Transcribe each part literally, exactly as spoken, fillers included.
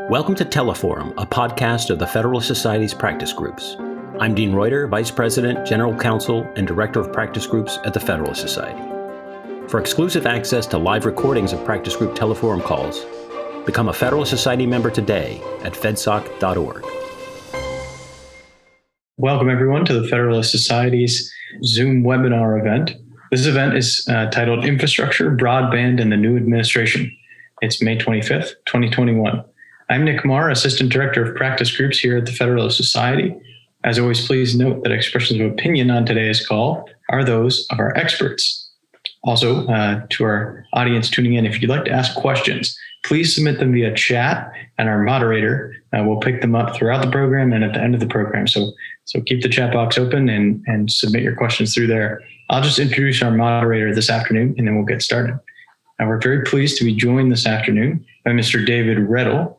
Welcome to Teleforum, a podcast of the Federalist Society's practice groups. I'm Dean Reuter, Vice President, General Counsel, and Director of Practice Groups at the Federalist Society. For exclusive access to live recordings of practice group Teleforum calls, become a Federalist Society member today at fedsoc dot org. Welcome, everyone, to the Federalist Society's Zoom webinar event. This event is uh, titled Infrastructure, Broadband, and the New Administration. It's May twenty-fifth, twenty twenty-one. I'm Nick Marr, Assistant Director of Practice Groups here at the Federalist Society. As always, please note that expressions of opinion on today's call are those of our experts. Also, uh, to our audience tuning in, if you'd like to ask questions, please submit them via chat, and our moderator uh, will pick them up throughout the program and at the end of the program. So, so keep the chat box open and, and submit your questions through there. I'll just introduce our moderator this afternoon, and then we'll get started. And we're very pleased to be joined this afternoon by Mister David Reddle.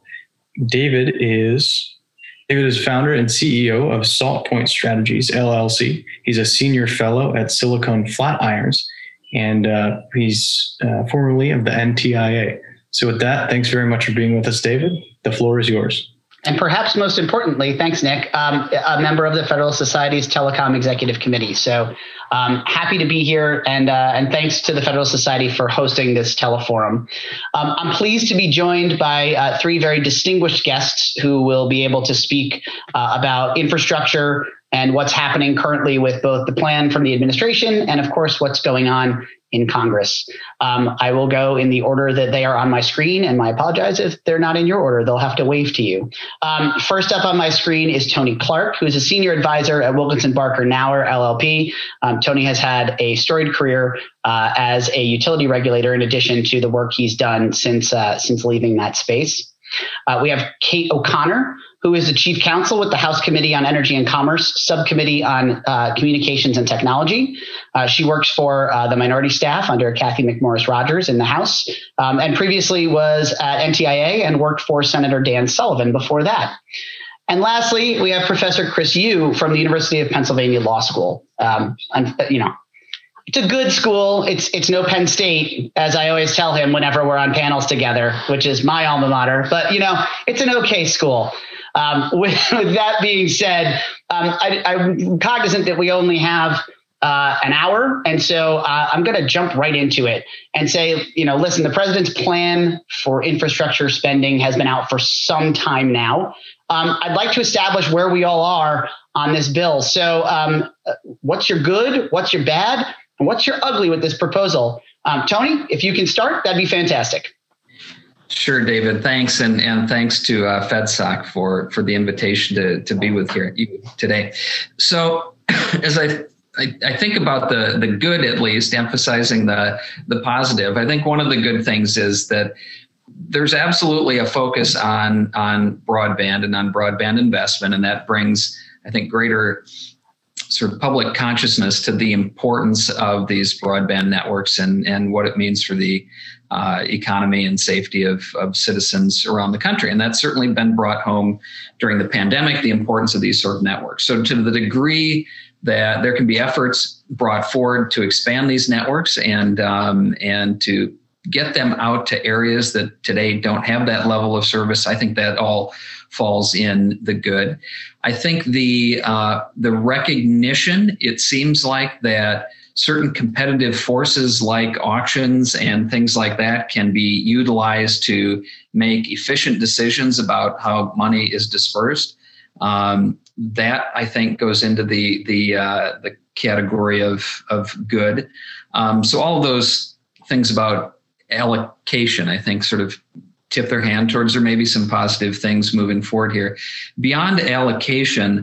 David is David is founder and C E O of SaltPoint Strategies, L L C. He's a senior fellow at Silicon Flatirons, and uh, he's uh, formerly of the N T I A. So with that, thanks very much for being with us, David. The floor is yours. And perhaps most importantly, thanks, Nick, um, a member of the Federalist Society's Telecom Executive Committee. So um, happy to be here, and uh, and thanks to the Federalist Society for hosting this teleforum. Um, I'm pleased to be joined by uh, three very distinguished guests who will be able to speak uh, about infrastructure and what's happening currently with both the plan from the administration and, of course, what's going on in Congress. Um, I will go in the order that they are on my screen, and I apologize if they're not in your order. They'll have to wave to you. Um, first up on my screen is Tony Clark, who is a senior advisor at Wilkinson Barker Knauer, L L P. Um, Tony has had a storied career uh, as a utility regulator, in addition to the work he's done since uh, since leaving that space. Uh, we have Kate O'Connor, who is the chief counsel with the House Committee on Energy and Commerce, Subcommittee on uh, Communications and Technology. Uh, she works for uh, the minority staff under Cathy McMorris Rodgers in the House, um, and previously was at N T I A and worked for Senator Dan Sullivan before that. And lastly, we have Professor Chris Yu from the University of Pennsylvania Law School. Um, and, you know, it's a good school. It's it's no Penn State, as I always tell him whenever we're on panels together, which is my alma mater. But, you know, it's an okay school. Um, with, with that being said, um, I, I'm cognizant that we only have uh, an hour. And so uh, I'm going to jump right into it and say, you know, listen, the president's plan for infrastructure spending has been out for some time now. Um, I'd like to establish where we all are on this bill. So um, what's your good? What's your bad? And what's your ugly with this proposal? Um, Tony, if you can start, that'd be fantastic. Sure, David. Thanks, and and thanks to uh, FedSoc for for the invitation to to be with here today. So, as I, I I think about the the good, at least emphasizing the the positive, I think one of the good things is that there's absolutely a focus on on broadband and on broadband investment, and that brings, I think, greater sort of public consciousness to the importance of these broadband networks and and what it means for the Uh, economy and safety of, of citizens around the country. And that's certainly been brought home during the pandemic, the importance of these sort of networks. So to the degree that there can be efforts brought forward to expand these networks and um, and to get them out to areas that today don't have that level of service, I think that all falls in the good. I think the uh, the recognition, it seems like that certain competitive forces like auctions and things like that can be utilized to make efficient decisions about how money is dispersed. Um, that, I think, goes into the the uh, the category of of good. Um, so all of those things about allocation, I think, sort of tip their hand towards there may be some positive things moving forward here. Beyond allocation,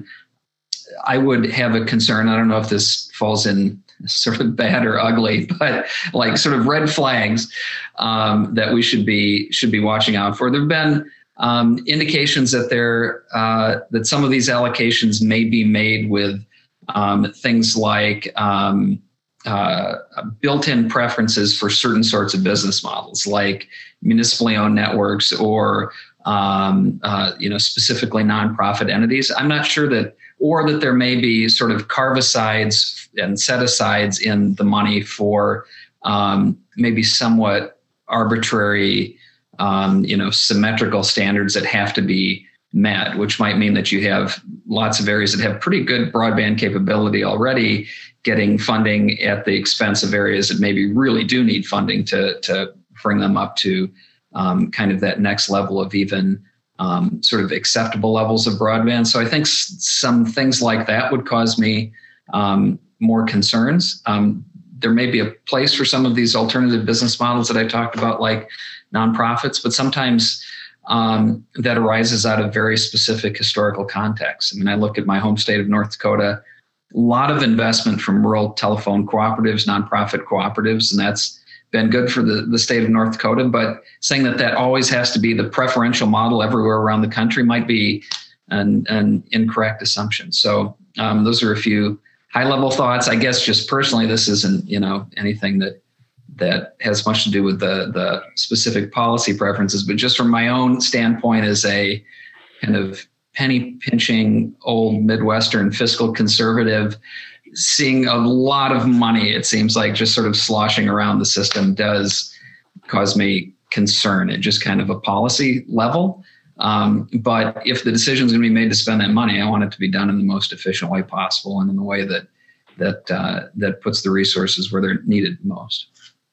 I would have a concern. I don't know if this falls in sort of bad or ugly, but like sort of red flags um, that we should be should be watching out for. There have been um, indications that there uh, that some of these allocations may be made with um, things like um, uh, built-in preferences for certain sorts of business models, like municipally owned networks or um, uh, you know specifically nonprofit entities. I'm not sure that. Or that there may be sort of carve-asides and set-asides in the money for um, maybe somewhat arbitrary um, you know, symmetrical standards that have to be met, which might mean that you have lots of areas that have pretty good broadband capability already getting funding at the expense of areas that maybe really do need funding to, to bring them up to um, kind of that next level of even um, sort of acceptable levels of broadband. So I think s- some things like that would cause me um, more concerns. Um, there may be a place for some of these alternative business models that I talked about, like nonprofits, but sometimes um, that arises out of very specific historical contexts. I mean, I look at my home state of North Dakota, a lot of investment from rural telephone cooperatives, nonprofit cooperatives, and that's been good for the, the state of North Dakota. But saying that that always has to be the preferential model everywhere around the country might be an, an incorrect assumption. So um, those are a few high-level thoughts. I guess just personally, this isn't, you know, anything that that has much to do with the the specific policy preferences, but just from my own standpoint as a kind of penny pinching old Midwestern fiscal conservative, seeing a lot of money, it seems like, just sort of sloshing around the system does cause me concern at just kind of a policy level. Um, but if the decision is going to be made to spend that money, I want it to be done in the most efficient way possible and in the way that that uh, that puts the resources where they're needed most.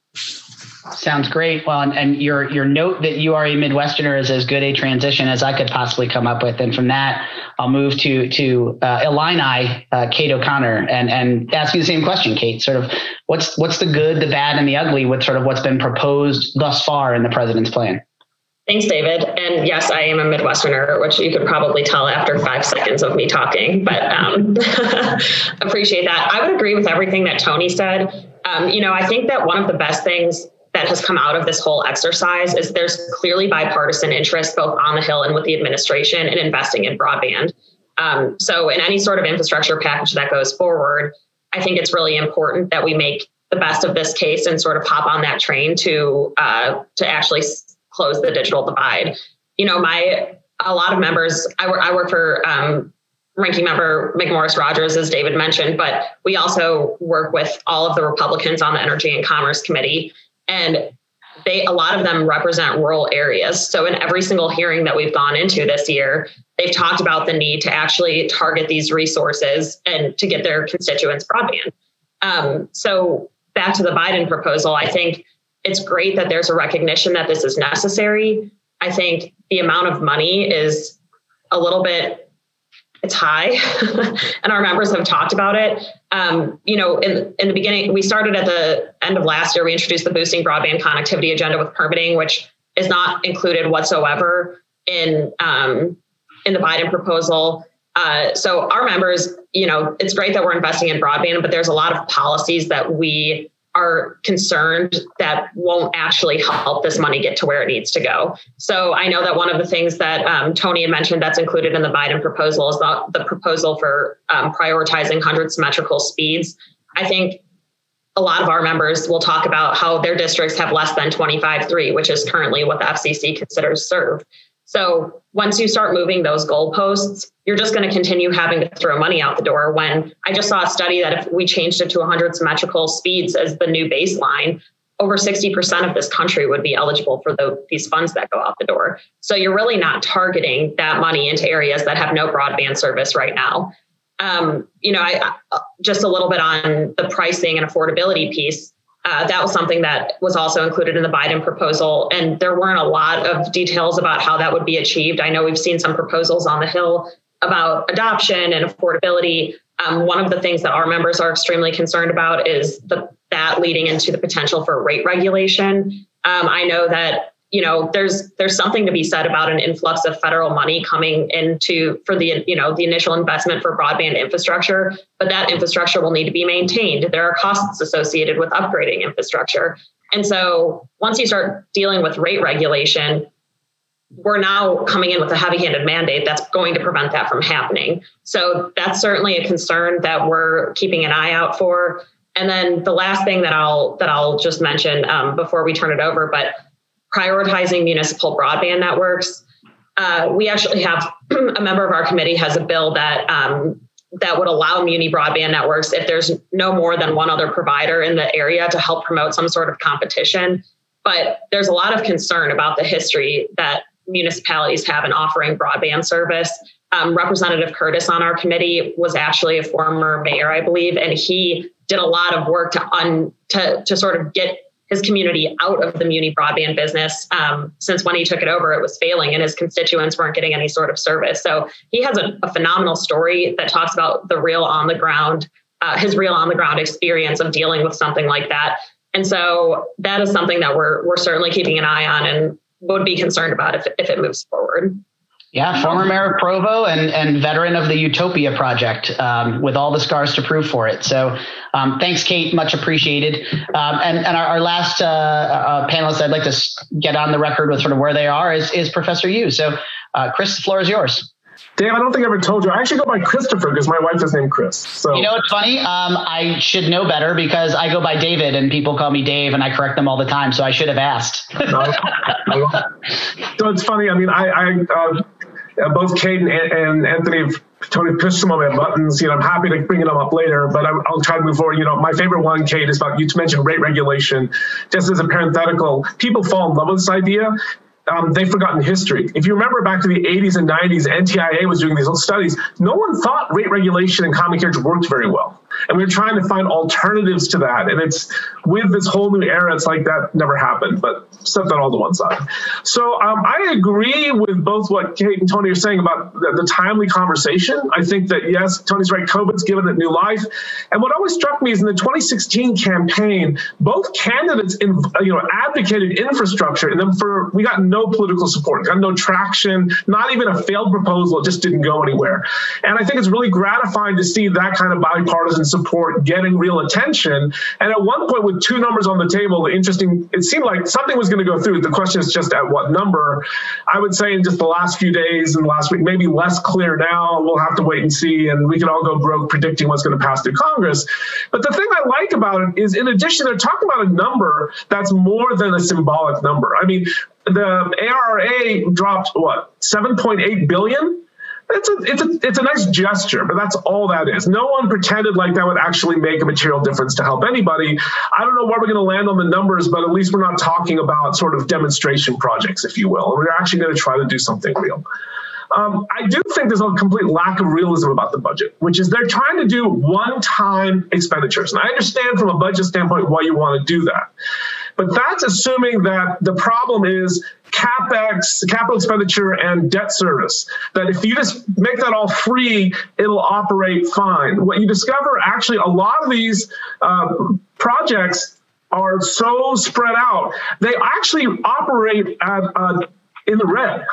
Sounds great. Well, and, and your your note that you are a Midwesterner is as good a transition as I could possibly come up with. And from that, I'll move to to uh, Illini, uh, Kate O'Connor, and and ask you the same question, Kate. Sort of, what's what's the good, the bad, and the ugly with sort of what's been proposed thus far in the president's plan? Thanks, David. And yes, I am a Midwesterner, which you could probably tell after five seconds of me talking, but um, appreciate that. I would agree with everything that Tony said. Um, you know, I think that one of the best things that has come out of this whole exercise is there's clearly bipartisan interest both on the Hill and with the administration in investing in broadband. Um, so in any sort of infrastructure package that goes forward, I think it's really important that we make the best of this case and sort of hop on that train to uh, to actually close the digital divide. You know, my a lot of members, I work, I work for um, Ranking Member McMorris Rogers, as David mentioned, but we also work with all of the Republicans on the Energy and Commerce Committee. And they, a lot of them represent rural areas. So in every single hearing that we've gone into this year, they've talked about the need to actually target these resources and to get their constituents broadband. Um, so back to the Biden proposal, I think it's great that there's a recognition that this is necessary. I think the amount of money is a little bit, it's high, and our members have talked about it. Um, you know, in, in the beginning, we started at the end of last year, we introduced the Boosting Broadband Connectivity Agenda with permitting, which is not included whatsoever in, um, in the Biden proposal. Uh, so our members, you know, it's great that we're investing in broadband, but there's a lot of policies that we are concerned that won't actually help this money get to where it needs to go. So I know that one of the things that um, Tony had mentioned that's included in the Biden proposal is the, the proposal for um, prioritizing one hundred symmetrical speeds. I think a lot of our members will talk about how their districts have less than twenty-five three, which is currently what the F C C considers served. So once you start moving those goalposts, you're just going to continue having to throw money out the door. When I just saw a study that if we changed it to one hundred symmetrical speeds as the new baseline, over sixty percent of this country would be eligible for the, these funds that go out the door. So you're really not targeting that money into areas that have no broadband service right now. Um, you know, I, just a little bit on the pricing and affordability piece. Uh, that was something that was also included in the Biden proposal. And there weren't a lot of details about how that would be achieved. I know we've seen some proposals on the Hill about adoption and affordability. Um, one of the things that our members are extremely concerned about is the, that leading into the potential for rate regulation. Um, I know that, you know, there's there's something to be said about an influx of federal money coming into for the, you know, the initial investment for broadband infrastructure, but that infrastructure will need to be maintained. There are costs associated with upgrading infrastructure. And so once you start dealing with rate regulation, we're now coming in with a heavy-handed mandate that's going to prevent that from happening. So that's certainly a concern that we're keeping an eye out for. And then the last thing that I'll that I'll just mention um, before we turn it over, but prioritizing municipal broadband networks. Uh, we actually have a member of our committee has a bill that um, that would allow muni broadband networks if there's no more than one other provider in the area to help promote some sort of competition. but there's a lot of concern about the history that municipalities have in offering broadband service. Um, Representative Curtis on our committee was actually a former mayor, I believe, and he did a lot of work to un, to, to sort of get his community out of the muni broadband business. Um, since when he took it over, it was failing and his constituents weren't getting any sort of service. So he has a, a phenomenal story that talks about the real on the ground, uh, his real on the ground experience of dealing with something like that. And so that is something that we're we're certainly keeping an eye on and would be concerned about if, if it moves forward. Yeah, former mayor of Provo and, and veteran of the Utopia project, um, with all the scars to prove for it. So um, thanks, Kate, much appreciated. Um, and and our, our last uh, uh, panelist I'd like to get on the record with sort of where they are is, is Professor Yu. So uh, Chris, the floor is yours. Dave, I don't think I ever told you. I actually go by Christopher because my wife is named Chris. So you know, it's funny. Um, I should know better because I go by David and people call me Dave and I correct them all the time. So I should have asked. No, so it's funny. I mean, I, I uh, both Kate and, and Anthony have Tony pushed some of my buttons. You know, I'm happy to bring them up later, but I, I'll try to move forward. You know, my favorite one, Kate, is about you mentioned rate regulation. Just as a parenthetical, people fall in love with this idea. Um, they've forgotten history. If you remember back to the eighties and nineties, N T I A was doing these little studies. No one thought rate regulation and common carriage worked very well. And we were trying to find alternatives to that. And it's with this whole new era, it's like that never happened, but set that all to one side. So um, I agree with both what Kate and Tony are saying about the, the timely conversation. I think that, yes, Tony's right, COVID's given it new life. And what always struck me is in the twenty sixteen campaign, both candidates in, you know, advocated infrastructure, and then for we got no political support, got no traction, not even a failed proposal, it just didn't go anywhere. And I think it's really gratifying to see that kind of bipartisan support getting real attention. And at one point with two numbers on the table, the interesting, it seemed like something was going to go through. The question is just at what number. I would say in just the last few days and last week, maybe less clear now, we'll have to wait and see, and we can all go broke predicting what's going to pass through Congress. But the thing I like about it is, in addition, they're talking about a number that's more than a symbolic number. I mean, the A R R A dropped, what, seven point eight billion? It's a, it's, a, it's a nice gesture, but that's all that is. No one pretended like that would actually make a material difference to help anybody. I don't know where we're going to land on the numbers, but at least we're not talking about sort of demonstration projects, if you will. We're actually going to try to do something real. Um, I do think there's a complete lack of realism about the budget, which is they're trying to do one-time expenditures. And I understand from a budget standpoint why you want to do that. But that's assuming that the problem is CapEx, capital expenditure, and debt service. That if you just make that all free, it'll operate fine. What you discover, actually, a lot of these uh, projects are so spread out, they actually operate at uh, in the red.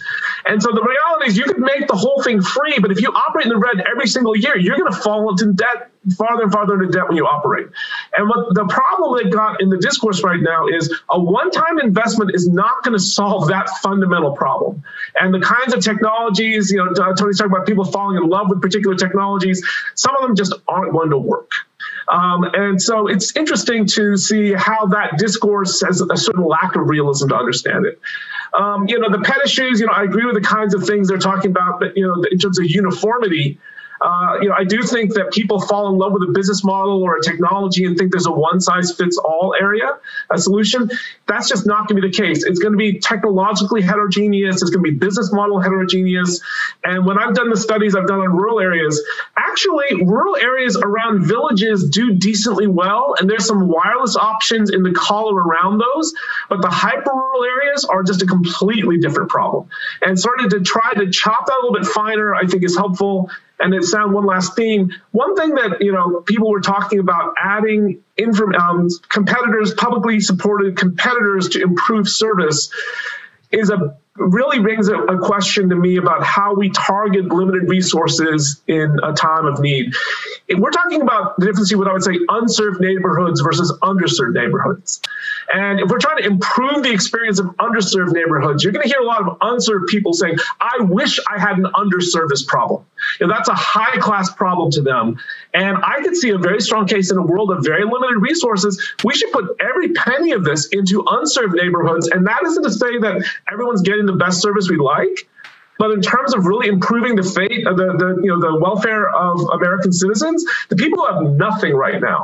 And so the reality is you could make the whole thing free, but if you operate in the red every single year, you're going to fall into debt, farther and farther into debt when you operate. And what the problem they've got in the discourse right now is a one-time investment is not going to solve that fundamental problem. And the kinds of technologies, you know, Tony's talking about people falling in love with particular technologies, some of them just aren't going to work. Um, and so it's interesting to see how that discourse has a certain lack of realism to understand it. Um, you know, the pet issues, you know, I agree with the kinds of things they're talking about, but, you know, in terms of uniformity, Uh, you know, I do think that people fall in love with a business model or a technology and think there's a one-size-fits-all area, a solution. That's just not going to be the case. It's going to be technologically heterogeneous. It's going to be business model heterogeneous. And when I've done the studies I've done on rural areas, actually, rural areas around villages do decently well, and there's some wireless options in the collar around those. But the hyper-rural areas are just a completely different problem. And sort of to try to chop that a little bit finer, I think is helpful. And it sound one last theme. One thing that, you know, people were talking about adding inform, um, competitors, publicly supported competitors to improve service is a really brings a, a question to me about how we target limited resources in a time of need. If we're talking about the difference between what I would say unserved neighborhoods versus underserved neighborhoods. And if we're trying to improve the experience of underserved neighborhoods, you're going to hear a lot of unserved people saying, I wish I had an underserviced problem. You know, that's a high class problem to them. And I could see a very strong case in a world of very limited resources. We should put every penny of this into unserved neighborhoods. And that isn't to say that everyone's getting the best service we like, but in terms of really improving the fate of the, the, you know, the welfare of American citizens, the people who have nothing right now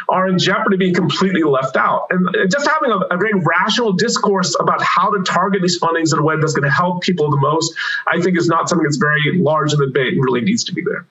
are in jeopardy of being completely left out. And just having a, a very rational discourse about how to target these fundings in a way that's going to help people the most, I think is not something that's very large in the debate and really needs to be there.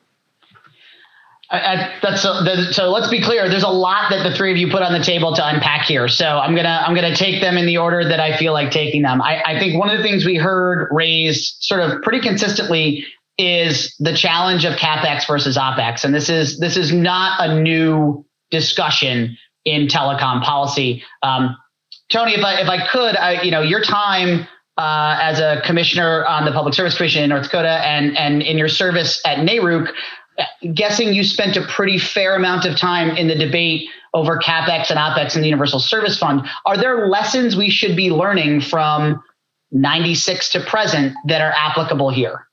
I, I, that's so, the, so let's be clear. There's a lot that the three of you put on the table to unpack here. So I'm gonna I'm gonna take them in the order that I feel like taking them. I, I think one of the things we heard raised sort of pretty consistently is the challenge of CapEx versus OpEx, and this is this is not a new discussion in telecom policy. Um, Tony, if I if I could, I, you know, your time uh, as a commissioner on the Public Service Commission in North Dakota and and in your service at N A R U C. Guessing you spent a pretty fair amount of time in the debate over CapEx and OpEx and the Universal Service Fund. Are there lessons we should be learning from ninety-six to present that are applicable here?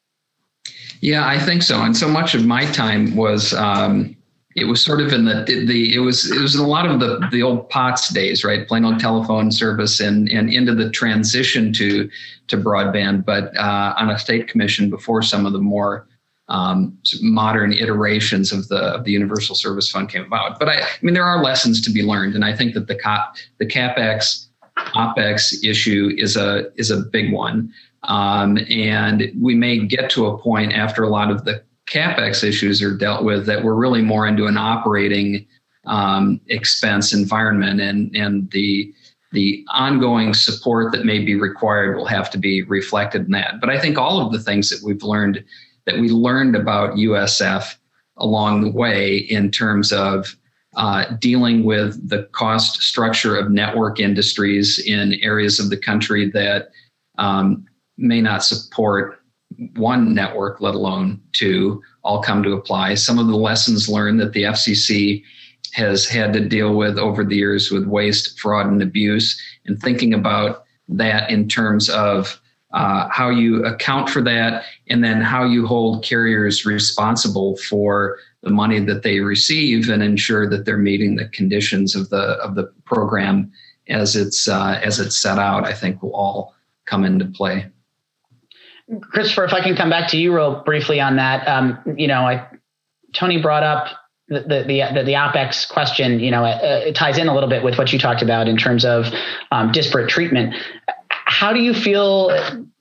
Yeah, I think so. And so much of my time was um, it was sort of in the the it was it was in a lot of the the old P O T S days, right? Plain old telephone service and and into the transition to to broadband, but uh, on a state commission before some of the more Um, modern iterations of the of the Universal Service Fund came about. But I, I mean, there are lessons to be learned, and I think that the cap, the CapEx OpEx issue is a is a big one. Um, and we may get to a point after a lot of the CapEx issues are dealt with that we're really more into an operating um, expense environment, and and the the ongoing support that may be required will have to be reflected in that. But I think all of the things that we've learned that we learned about U S F along the way in terms of uh, dealing with the cost structure of network industries in areas of the country that um, may not support one network, let alone two, all come to apply. Some of the lessons learned that the F C C has had to deal with over the years with waste, fraud, and abuse, and thinking about that in terms of Uh, how you account for that, and then how you hold carriers responsible for the money that they receive and ensure that they're meeting the conditions of the of the program as it's uh, as it's set out, I think will all come into play. Christopher, if I can come back to you real briefly on that, um, you know, I, Tony brought up the the the, the OpEx question. You know, it, it ties in a little bit with what you talked about in terms of um, disparate treatment. How do you feel,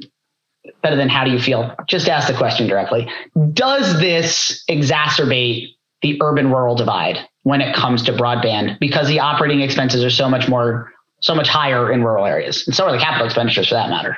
better than how do you feel, just ask the question directly. Does this exacerbate the urban-rural divide when it comes to broadband because the operating expenses are so much more, so much higher in rural areas? And so are the capital expenditures for that matter.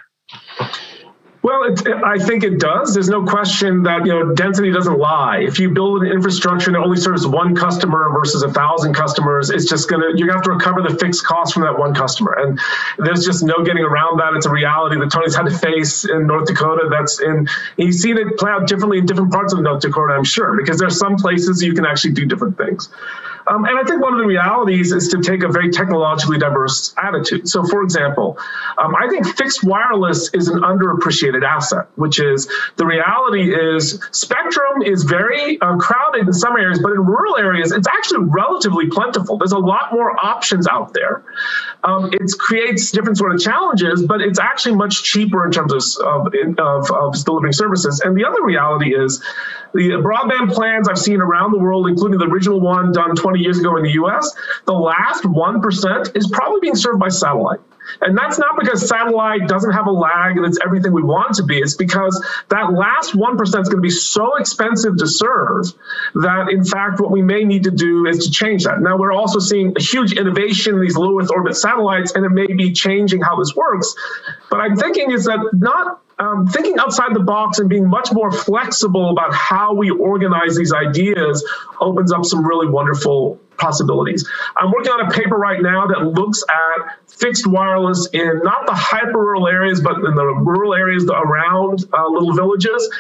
Well, it, I think it does. There's no question that, you know, density doesn't lie. If you build an infrastructure that only serves one customer versus a thousand customers, it's just going to, you're going to have to recover the fixed costs from that one customer. And there's just no getting around that. It's a reality that Tony's had to face in North Dakota. That's in, he's seen it play out differently in different parts of North Dakota, I'm sure, because there's some places you can actually do different things. Um, and I think one of the realities is to take a very technologically diverse attitude. So, for example, um, I think fixed wireless is an underappreciated asset, which is the reality is spectrum is very uh, crowded in some areas, but in rural areas, it's actually relatively plentiful. There's a lot more options out there. Um, it creates different sort of challenges, but it's actually much cheaper in terms of, of, of delivering services. And the other reality is the broadband plans I've seen around the world, including the original one done twenty years ago in the U S, the last one percent is probably being served by satellite. And that's not because satellite doesn't have a lag and it's everything we want it to be. It's because that last one percent is going to be so expensive to serve that, in fact, what we may need to do is to change that. Now, we're also seeing a huge innovation in these low Earth orbit satellites, and it may be changing how this works. But I'm thinking is that not um, thinking outside the box and being much more flexible about how we organize these ideas opens up some really wonderful possibilities. I'm working on a paper right now that looks at fixed wireless in not the hyper rural areas, but in the rural areas around uh, little villages.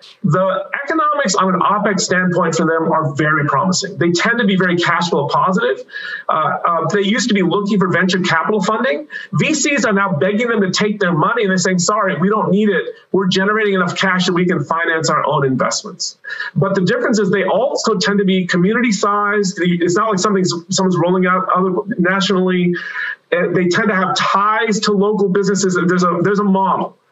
The economics on an OpEx standpoint for them are very promising. They tend to be very cash flow positive. Uh, uh, they used to be looking for venture capital funding. V Cs are now begging them to take their money, and they're saying, sorry, we don't need it. We're generating enough cash that we can finance our own investments. But the difference is they also tend to be community sized. It's not like something someone's rolling out other, nationally. They tend to have ties to local businesses. There's a, there's a model.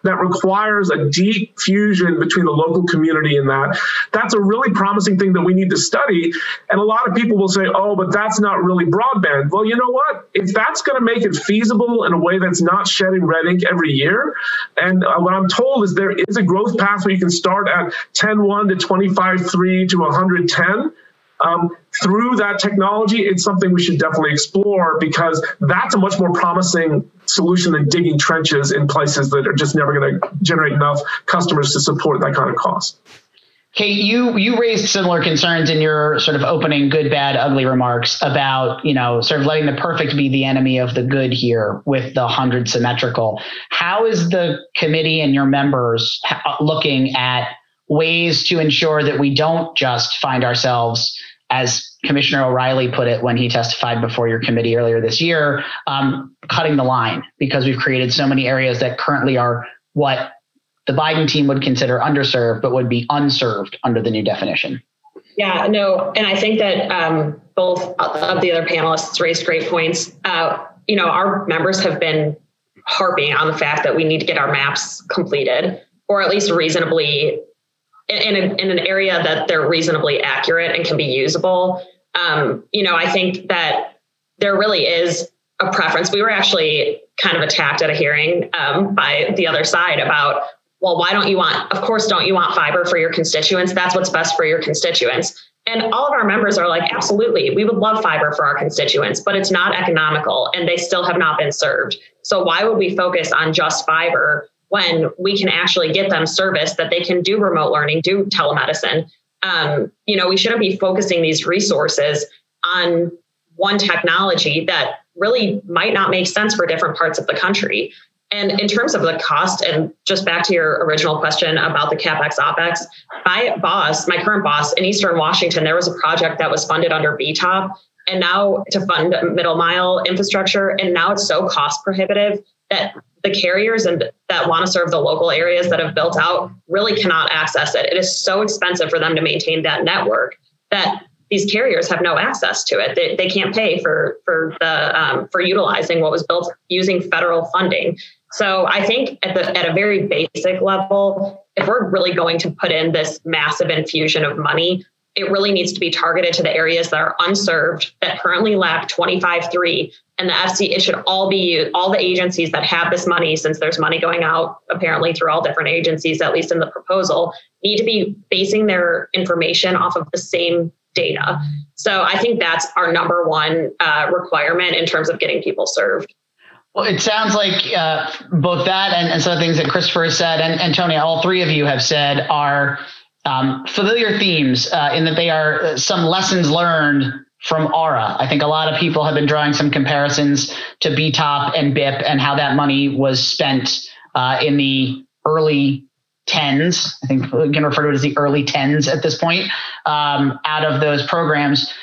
that requires a deep fusion between the local community and that. That's a really promising thing that we need to study. And a lot of people will say, oh, but that's not really broadband. Well, you know what? If that's going to make it feasible in a way that's not shedding red ink every year, and uh, what I'm told is there is a growth path where you can start at ten one to twenty-five three to one hundred ten. Um, through that technology, it's something we should definitely explore, because that's a much more promising solution than digging trenches in places that are just never going to generate enough customers to support that kind of cost. Kate, you you raised similar concerns in your sort of opening good, bad, ugly remarks about, you know, sort of letting the perfect be the enemy of the good here with the one hundred symmetrical. How is the committee and your members looking at ways to ensure that we don't just find ourselves, as Commissioner O'Reilly put it when he testified before your committee earlier this year, um, cutting the line because we've created so many areas that currently are what the Biden team would consider underserved, but would be unserved under the new definition? Yeah, no, and I think that um, both of the other panelists raised great points. Uh, you know, our members have been harping on the fact that we need to get our maps completed, or at least reasonably in, a, in an area that they're reasonably accurate and can be usable. Um, you know, I think that there really is a preference. We were actually kind of attacked at a hearing um, by the other side about, well, why don't you want, of course, don't you want fiber for your constituents? That's what's best for your constituents. And all of our members are like, absolutely, we would love fiber for our constituents, but it's not economical and they still have not been served. So why would we focus on just fiber when we can actually get them service that they can do remote learning, do telemedicine? Um, you know, we shouldn't be focusing these resources on one technology that really might not make sense for different parts of the country. And in terms of the cost, and just back to your original question about the CapEx OpEx, my boss, my current boss in Eastern Washington, there was a project that was funded under B TOP, and now to fund middle mile infrastructure. And now it's so cost prohibitive that the carriers and that want to serve the local areas that have built out really cannot access it. It is so expensive for them to maintain that network that these carriers have no access to it. They, they can't pay for for the um, for utilizing what was built using federal funding. So I think at the at a very basic level, if we're really going to put in this massive infusion of money, it really needs to be targeted to the areas that are unserved, that currently lack twenty-five three. And the F C, it should all be all the agencies that have this money, since there's money going out apparently through all different agencies, at least in the proposal, need to be basing their information off of the same data. So I think that's our number one uh, requirement in terms of getting people served. Well, it sounds like uh, both that and, and some of the things that Christopher has said, and, and Tony, all three of you have said are um, familiar themes uh, in that they are some lessons learned from ARRA. I think a lot of people have been drawing some comparisons to B TOP and B I P and how that money was spent uh, in the early tens. I think we can refer to it as the early tens at this point um, out of those programs.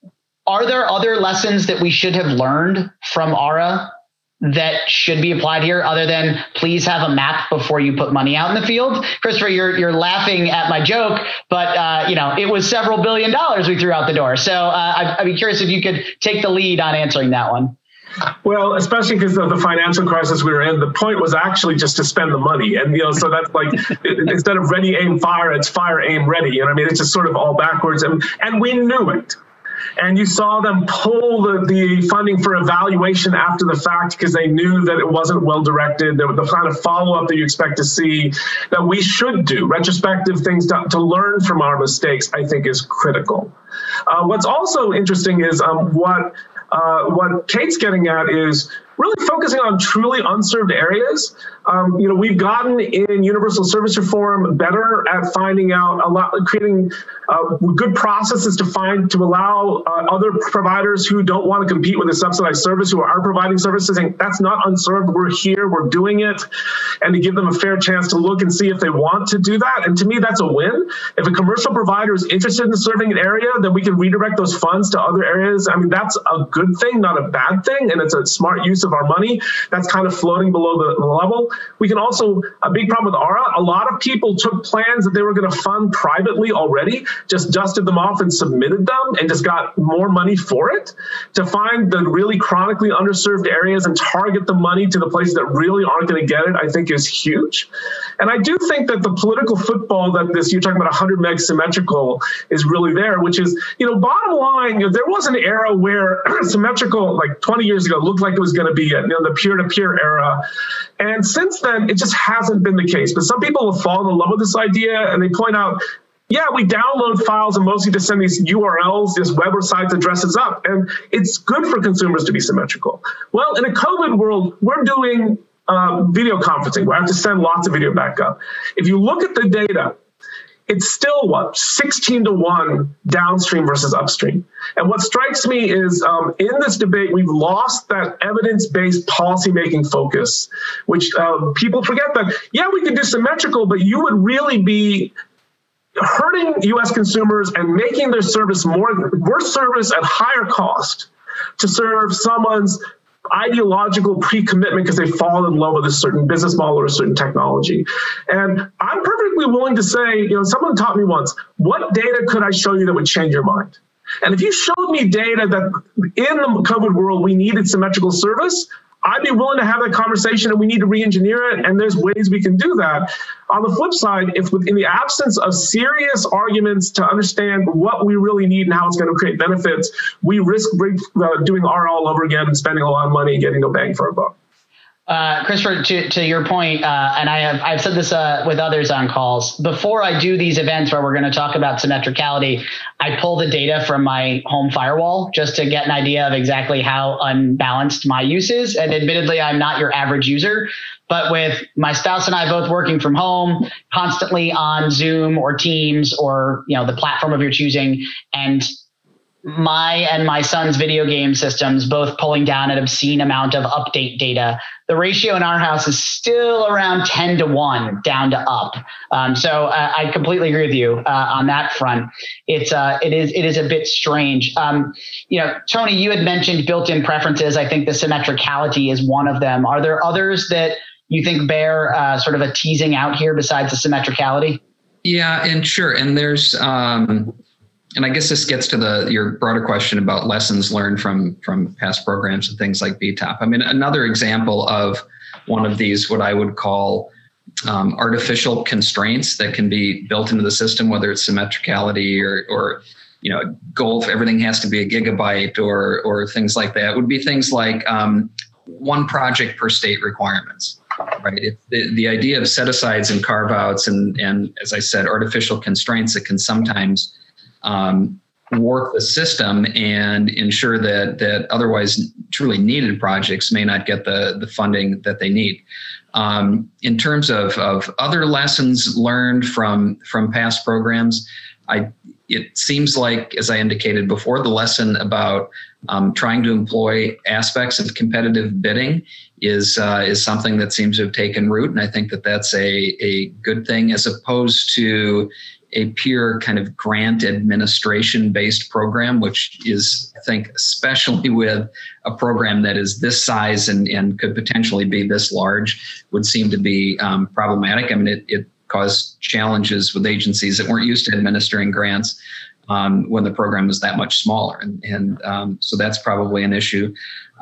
Are there other lessons that we should have learned from ARRA that should be applied here, other than please have a map before you put money out in the field? Christopher, you're you're laughing at my joke, but uh, you know, it was several billion dollars we threw out the door. So uh, I'd, I'd be curious if you could take the lead on answering that one. Well, especially because of the financial crisis we were in, the point was actually just to spend the money. And, you know, so that's like, instead of ready, aim, fire, it's fire, aim, ready. You know what I mean? It's just sort of all backwards. And, and we knew it. And you saw them pull the, the funding for evaluation after the fact because they knew that it wasn't well directed. The, the kind of follow-up that you expect to see that we should do, retrospective things to, to learn from our mistakes, I think is critical. Uh, what's also interesting is um, what uh, what Kate's getting at is really focusing on truly unserved areas. Um, you know, we've gotten in universal service reform better at finding out a lot, creating uh, good processes to find, to allow uh, other providers who don't want to compete with a subsidized service, who are providing services, saying that's not unserved, we're here, we're doing it, and to give them a fair chance to look and see if they want to do that. And to me, that's a win. If a commercial provider is interested in serving an area, then we can redirect those funds to other areas. I mean, that's a good thing, not a bad thing, and it's a smart use of our money. That's kind of floating below the, the level. We can also, a big problem with Aura, a lot of people took plans that they were going to fund privately already, just dusted them off and submitted them and just got more money for it. To find the really chronically underserved areas and target the money to the places that really aren't going to get it, I think is huge. And I do think that the political football that this, you're talking about one hundred meg symmetrical, is really there, which is, you know, bottom line, you know, there was an era where symmetrical, like twenty years ago, looked like it was going to be, you know, the peer-to-peer era. And since then, it just hasn't been the case. But some people have fallen in love with this idea, and they point out, yeah, we download files and mostly just send these U R Ls, just websites addresses up, and it's good for consumers to be symmetrical. Well, in a COVID world, we're doing uh, video conferencing. We have to send lots of video back up. If you look at the data, it's still, what, sixteen to one downstream versus upstream. And what strikes me is um, in this debate, we've lost that evidence-based policymaking focus, which uh, people forget that, yeah, we could do symmetrical, but you would really be hurting U S consumers and making their service more, worse service at higher cost to serve someone's ideological pre-commitment because they've fallen in love with a certain business model or a certain technology. And I'm perfectly willing to say, you know, someone taught me once, what data could I show you that would change your mind? And if you showed me data that in the COVID world we needed symmetrical service, I'd be willing to have that conversation, and we need to re-engineer it, and there's ways we can do that. On the flip side, if in the absence of serious arguments to understand what we really need and how it's going to create benefits, we risk uh, doing R all over again and spending a lot of money and getting no bang for our buck. Uh, Christopher, to, to your point, uh, and I have I've said this uh, with others on calls, before I do these events where we're going to talk about symmetricality, I pull the data from my home firewall just to get an idea of exactly how unbalanced my use is. And admittedly, I'm not your average user, but with my spouse and I both working from home, constantly on Zoom or Teams or, you know, the platform of your choosing, and my and my son's video game systems both pulling down an obscene amount of update data, the ratio in our house is still around ten to one down to up. Um, so uh, I completely agree with you uh, on that front. It's uh, it is it is a bit strange. Um, you know, Tony, you had mentioned built-in preferences. I think the symmetricality is one of them. Are there others that you think bear uh, sort of a teasing out here besides the symmetricality? Yeah, and sure. And there's um, and I guess this gets to the your broader question about lessons learned from from past programs and things like B TOP. I mean, another example of one of these, what I would call um, artificial constraints that can be built into the system, whether it's symmetricality or, or you know, goal, everything has to be a gigabyte or or things like that, would be things like um, one project per state requirements. Right. It, the, the idea of set asides and carve outs and, and, as I said, artificial constraints that can sometimes um, warp the system and ensure that that otherwise truly needed projects may not get the, the funding that they need. Um, in terms of, of other lessons learned from from past programs, I it seems like, as I indicated before, the lesson about um, trying to employ aspects of competitive bidding is uh, is something that seems to have taken root, and I think that that's a a good thing, as opposed to a pure kind of grant administration based program, which is, I think, especially with a program that is this size and, and could potentially be this large, would seem to be um, problematic. I mean, it, it caused challenges with agencies that weren't used to administering grants um, when the program was that much smaller. And, and um, so that's probably an issue.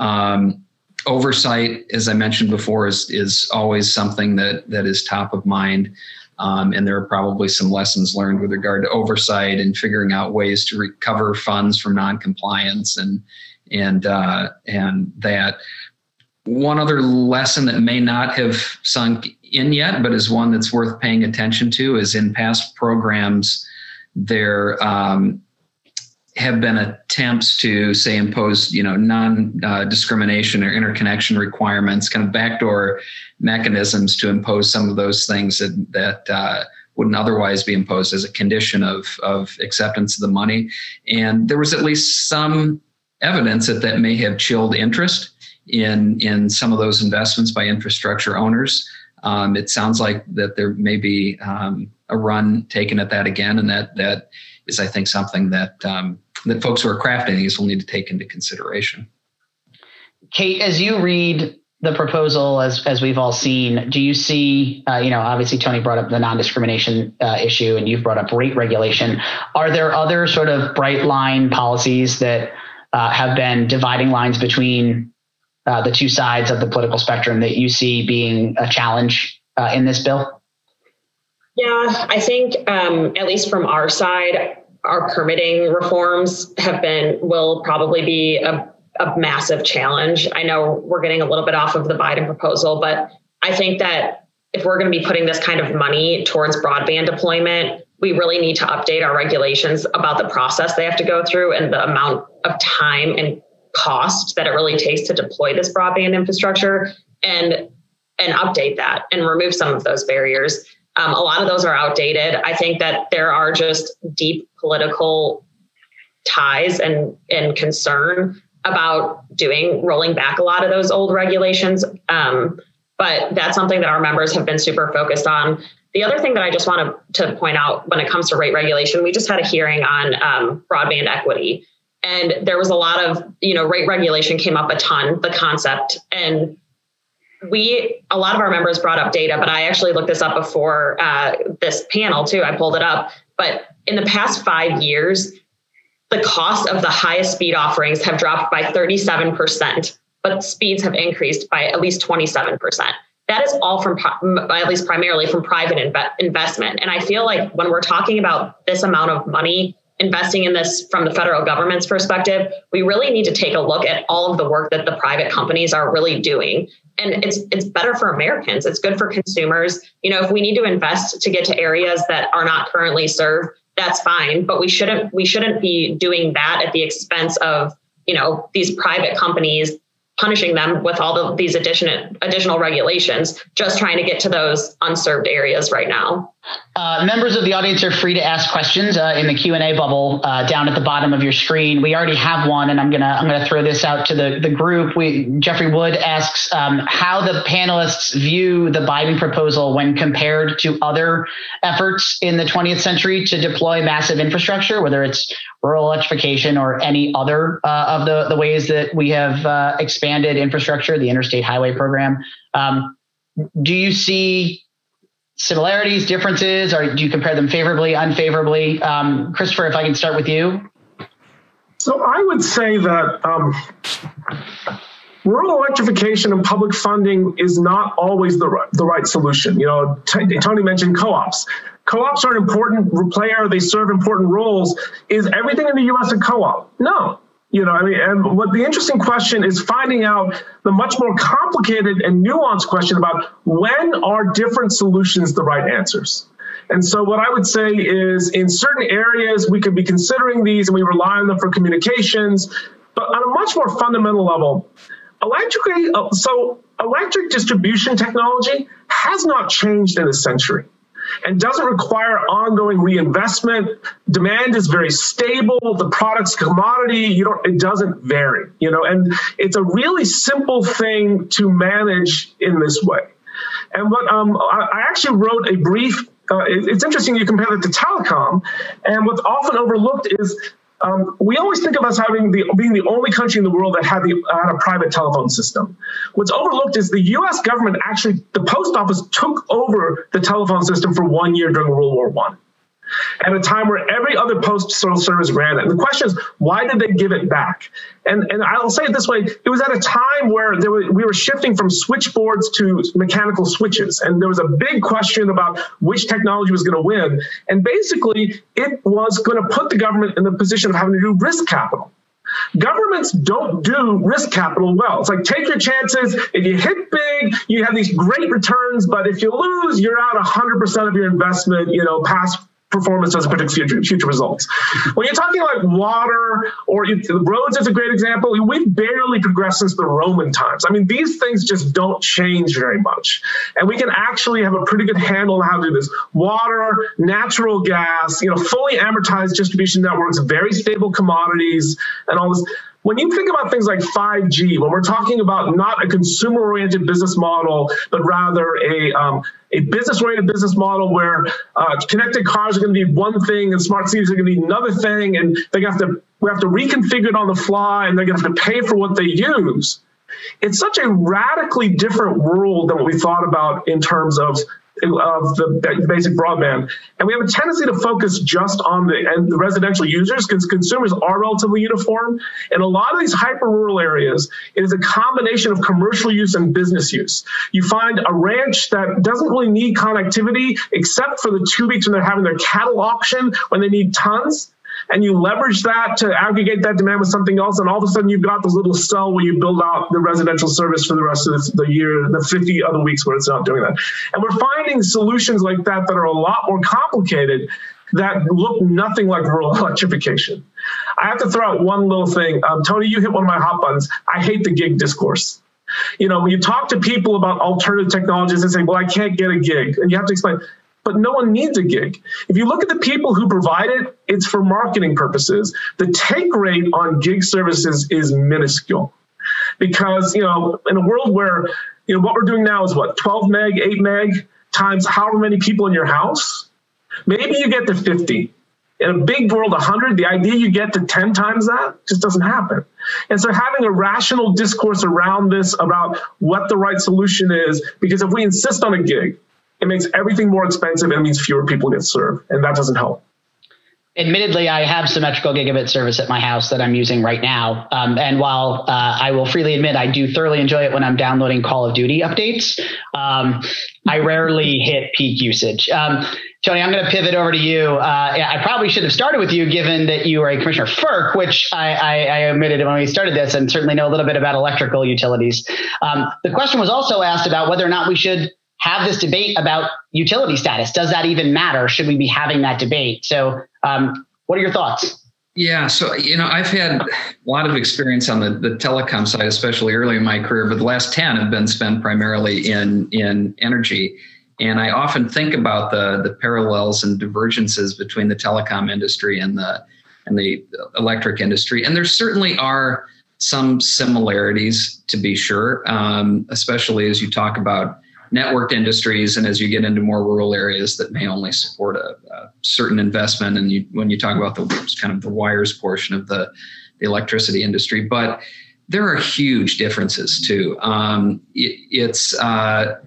Um, oversight, as I mentioned before, is, is always something that, that is top of mind. Um, and there are probably some lessons learned with regard to oversight and figuring out ways to recover funds from noncompliance and and uh, and that. One other lesson that may not have sunk in yet, but is one that's worth paying attention to, is in past programs, there um, have been attempts to, say, impose, you know, non-discrimination uh, or interconnection requirements, kind of backdoor mechanisms to impose some of those things that that uh, wouldn't otherwise be imposed as a condition of of acceptance of the money. And there was at least some evidence that that may have chilled interest in in some of those investments by infrastructure owners. Um, it sounds like that there may be um, a run taken at that again, and that that is, I think, something that um, that folks who are crafting these will need to take into consideration. Kate, as you read the proposal, as as we've all seen, do you see, uh, you know, obviously Tony brought up the non-discrimination uh, issue and you've brought up rate regulation. Are there other sort of bright line policies that uh, have been dividing lines between uh, the two sides of the political spectrum that you see being a challenge uh, in this bill? Yeah, I think um, at least from our side, our permitting reforms have been, will probably be a a massive challenge. I know we're getting a little bit off of the Biden proposal, but I think that if we're going to be putting this kind of money towards broadband deployment, we really need to update our regulations about the process they have to go through and the amount of time and cost that it really takes to deploy this broadband infrastructure, and and update that and remove some of those barriers. Um, a lot of those are outdated. I think that there are just deep political ties and, and concern about doing, rolling back a lot of those old regulations. Um, but that's something that our members have been super focused on. The other thing that I just want to, to point out when it comes to rate regulation, we just had a hearing on um, broadband equity. And there was a lot of, you know, rate regulation came up a ton, the concept. And we, a lot of our members brought up data, but I actually looked this up before uh, this panel too. I pulled it up. But in the past five years, the cost of the highest speed offerings have dropped by thirty-seven percent, but speeds have increased by at least twenty-seven percent. That is all from, at least primarily from private inve- investment. And I feel like when we're talking about this amount of money investing in this from the federal government's perspective, we really need to take a look at all of the work that the private companies are really doing. And it's it's better for Americans. It's good for consumers. You know, if we need to invest to get to areas that are not currently served, that's fine. But we shouldn't we shouldn't be doing that at the expense of, you know, these private companies, punishing them with all the, these additional additional regulations, just trying to get to those unserved areas right now. Uh, members of the audience are free to ask questions uh, in the Q and A bubble uh, down at the bottom of your screen. We already have one, and I'm gonna I'm gonna throw this out to the, the group. We Jeffrey Wood asks um, how the panelists view the Biden proposal when compared to other efforts in the twentieth century to deploy massive infrastructure, whether it's rural electrification or any other uh, of the, the ways that we have uh, expanded infrastructure, the Interstate Highway Program. Um, do you see similarities, differences, or do you compare them favorably, unfavorably? Um, Christopher, if I can start with you. So I would say that um, rural electrification and public funding is not always the right, the right solution. You know, t- Tony mentioned co-ops. Co-ops are an important player. They serve important roles. Is everything in the U S a co-op? No. You know, I mean, and what the interesting question is finding out the much more complicated and nuanced question about when are different solutions the right answers. And so what I would say is in certain areas, we could be considering these and we rely on them for communications, but on a much more fundamental level, electric, so electric distribution technology has not changed in a century and doesn't require ongoing reinvestment. Demand is very stable. The product's commodity, you don't, it doesn't vary, you know, and it's a really simple thing to manage in this way. And what um, I, I actually wrote a brief, uh, it, it's interesting you compare it to telecom, and what's often overlooked is Um, we always think of us having the being the only country in the world that had the had a private telephone system. What's overlooked is the U S government actually, the post office took over the telephone system for one year during World War One, at a time where every other postal service ran it. And the question is, why did they give it back? And and I'll say it this way: it was at a time where there were, we were shifting from switchboards to mechanical switches, and there was a big question about which technology was going to win. And basically, it was going to put the government in the position of having to do risk capital. Governments don't do risk capital well. It's like, take your chances. If you hit big, you have these great returns, but if you lose, you're out one hundred percent of your investment, you know, past performance doesn't predict future, future results. When you're talking like water or you, the roads is a great example, we've barely progressed since the Roman times. I mean, these things just don't change very much. And we can actually have a pretty good handle on how to do this. Water, natural gas, you know, fully amortized distribution networks, very stable commodities, and all this. When you think about things like five G, when we're talking about not a consumer-oriented business model, but rather a um, a business-oriented business model where uh, connected cars are going to be one thing and smart cities are going to be another thing, and they have to we have to reconfigure it on the fly, and they're going to have to pay for what they use. It's such a radically different world than what we thought about in terms of of the basic broadband. And we have a tendency to focus just on the, and the residential users, because consumers are relatively uniform. In a lot of these hyper rural areas, it is a combination of commercial use and business use. You find a ranch that doesn't really need connectivity except for the two weeks when they're having their cattle auction when they need tons. And you leverage that to aggregate that demand with something else, and all of a sudden you've got this little cell where you build out the residential service for the rest of the year, the fifty other weeks where it's not doing that. And we're finding solutions like that that are a lot more complicated that look nothing like rural electrification. I have to throw out one little thing. Um, Tony, you hit one of my hot buttons. I hate the gig discourse. You know, when you talk to people about alternative technologies and say, well, I can't get a gig, and you have to explain, but no one needs a gig. If you look at the people who provide it, it's for marketing purposes. The take rate on gig services is minuscule because, you know, in a world where, you know, what we're doing now is what, twelve meg, eight meg times however many people in your house, maybe you get to fifty. In a big world, one hundred, the idea you get to ten times that just doesn't happen. And so having a rational discourse around this, about what the right solution is, because if we insist on a gig, it makes everything more expensive and it means fewer people get served, and that doesn't help. Admittedly, I have symmetrical gigabit service at my house that I'm using right now. Um, and while uh, I will freely admit I do thoroughly enjoy it when I'm downloading Call of Duty updates, um, I rarely hit peak usage. Um, Tony, I'm going to pivot over to you. Uh, I probably should have started with you, given that you are a commissioner of FERC, which I, I, I admitted when we started this, and certainly know a little bit about electrical utilities. Um, the question was also asked about whether or not we should have this debate about utility status. Does that even matter? Should we be having that debate? So um, what are your thoughts? Yeah, so, you know, I've had a lot of experience on the, the telecom side, especially early in my career, but the last ten have been spent primarily in, in energy. And I often think about the, the parallels and divergences between the telecom industry and the, and the electric industry. And there certainly are some similarities, to be sure, um, especially as you talk about networked industries and as you get into more rural areas that may only support a, a certain investment. And you, when you talk about the kind of the wires portion of the, the electricity industry, but there are huge differences too. Um, it, it's, uh,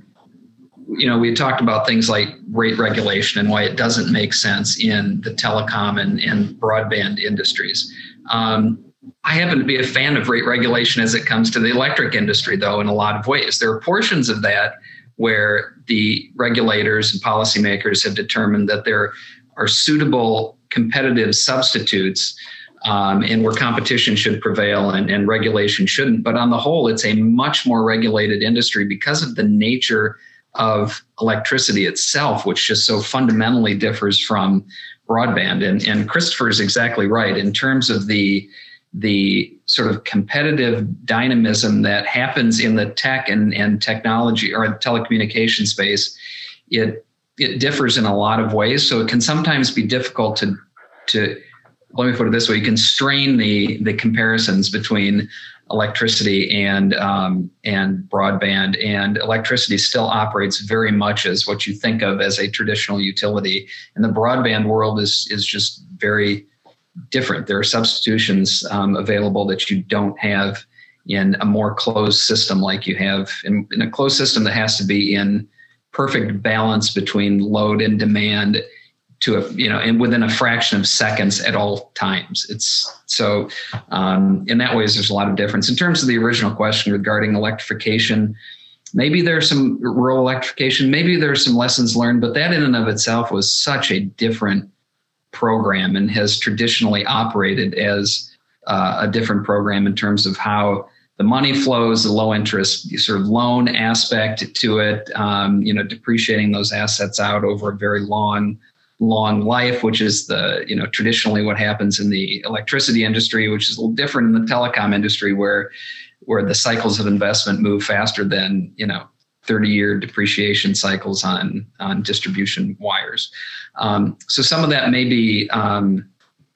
you know, we talked about things like rate regulation and why it doesn't make sense in the telecom and, and broadband industries. Um, I happen to be a fan of rate regulation as it comes to the electric industry, though, in a lot of ways. There are portions of that where the regulators and policymakers have determined that there are suitable competitive substitutes um, and where competition should prevail and, and regulation shouldn't. But on the whole, it's a much more regulated industry because of the nature of electricity itself, which just so fundamentally differs from broadband. And, and Christopher is exactly right in terms of the the sort of competitive dynamism that happens in the tech and, and technology or telecommunication space. It it differs in a lot of ways. So it can sometimes be difficult to, to let me put it this way, constrain the, the comparisons between electricity and um, and broadband. And electricity still operates very much as what you think of as a traditional utility. And the broadband world is is just very different. There are substitutions um, available that you don't have in a more closed system like you have in, in a closed system that has to be in perfect balance between load and demand to a, you know, and within a fraction of seconds at all times. It's so um, in that way, there's a lot of difference. In terms of the original question regarding electrification, maybe there's some rural electrification, maybe there's some lessons learned, but that in and of itself was such a different program and has traditionally operated as uh, a different program in terms of how the money flows, the low interest sort of loan aspect to it, um, you know, depreciating those assets out over a very long, long life, which is the, you know, traditionally what happens in the electricity industry, which is a little different in the telecom industry where, where the cycles of investment move faster than, you know, thirty year depreciation cycles on, on distribution wires. Um, so some of that may be um,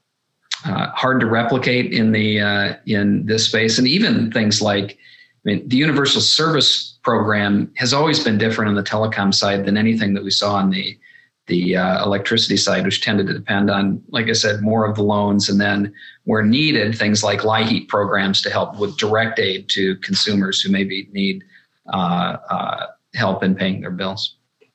uh, hard to replicate in the uh, in this space. And even things like, I mean, the universal service program has always been different on the telecom side than anything that we saw on the, the uh, electricity side, which tended to depend on, like I said, more of the loans, and then where needed, things like LIHEAP programs to help with direct aid to consumers who maybe need uh, uh, help in paying their bills.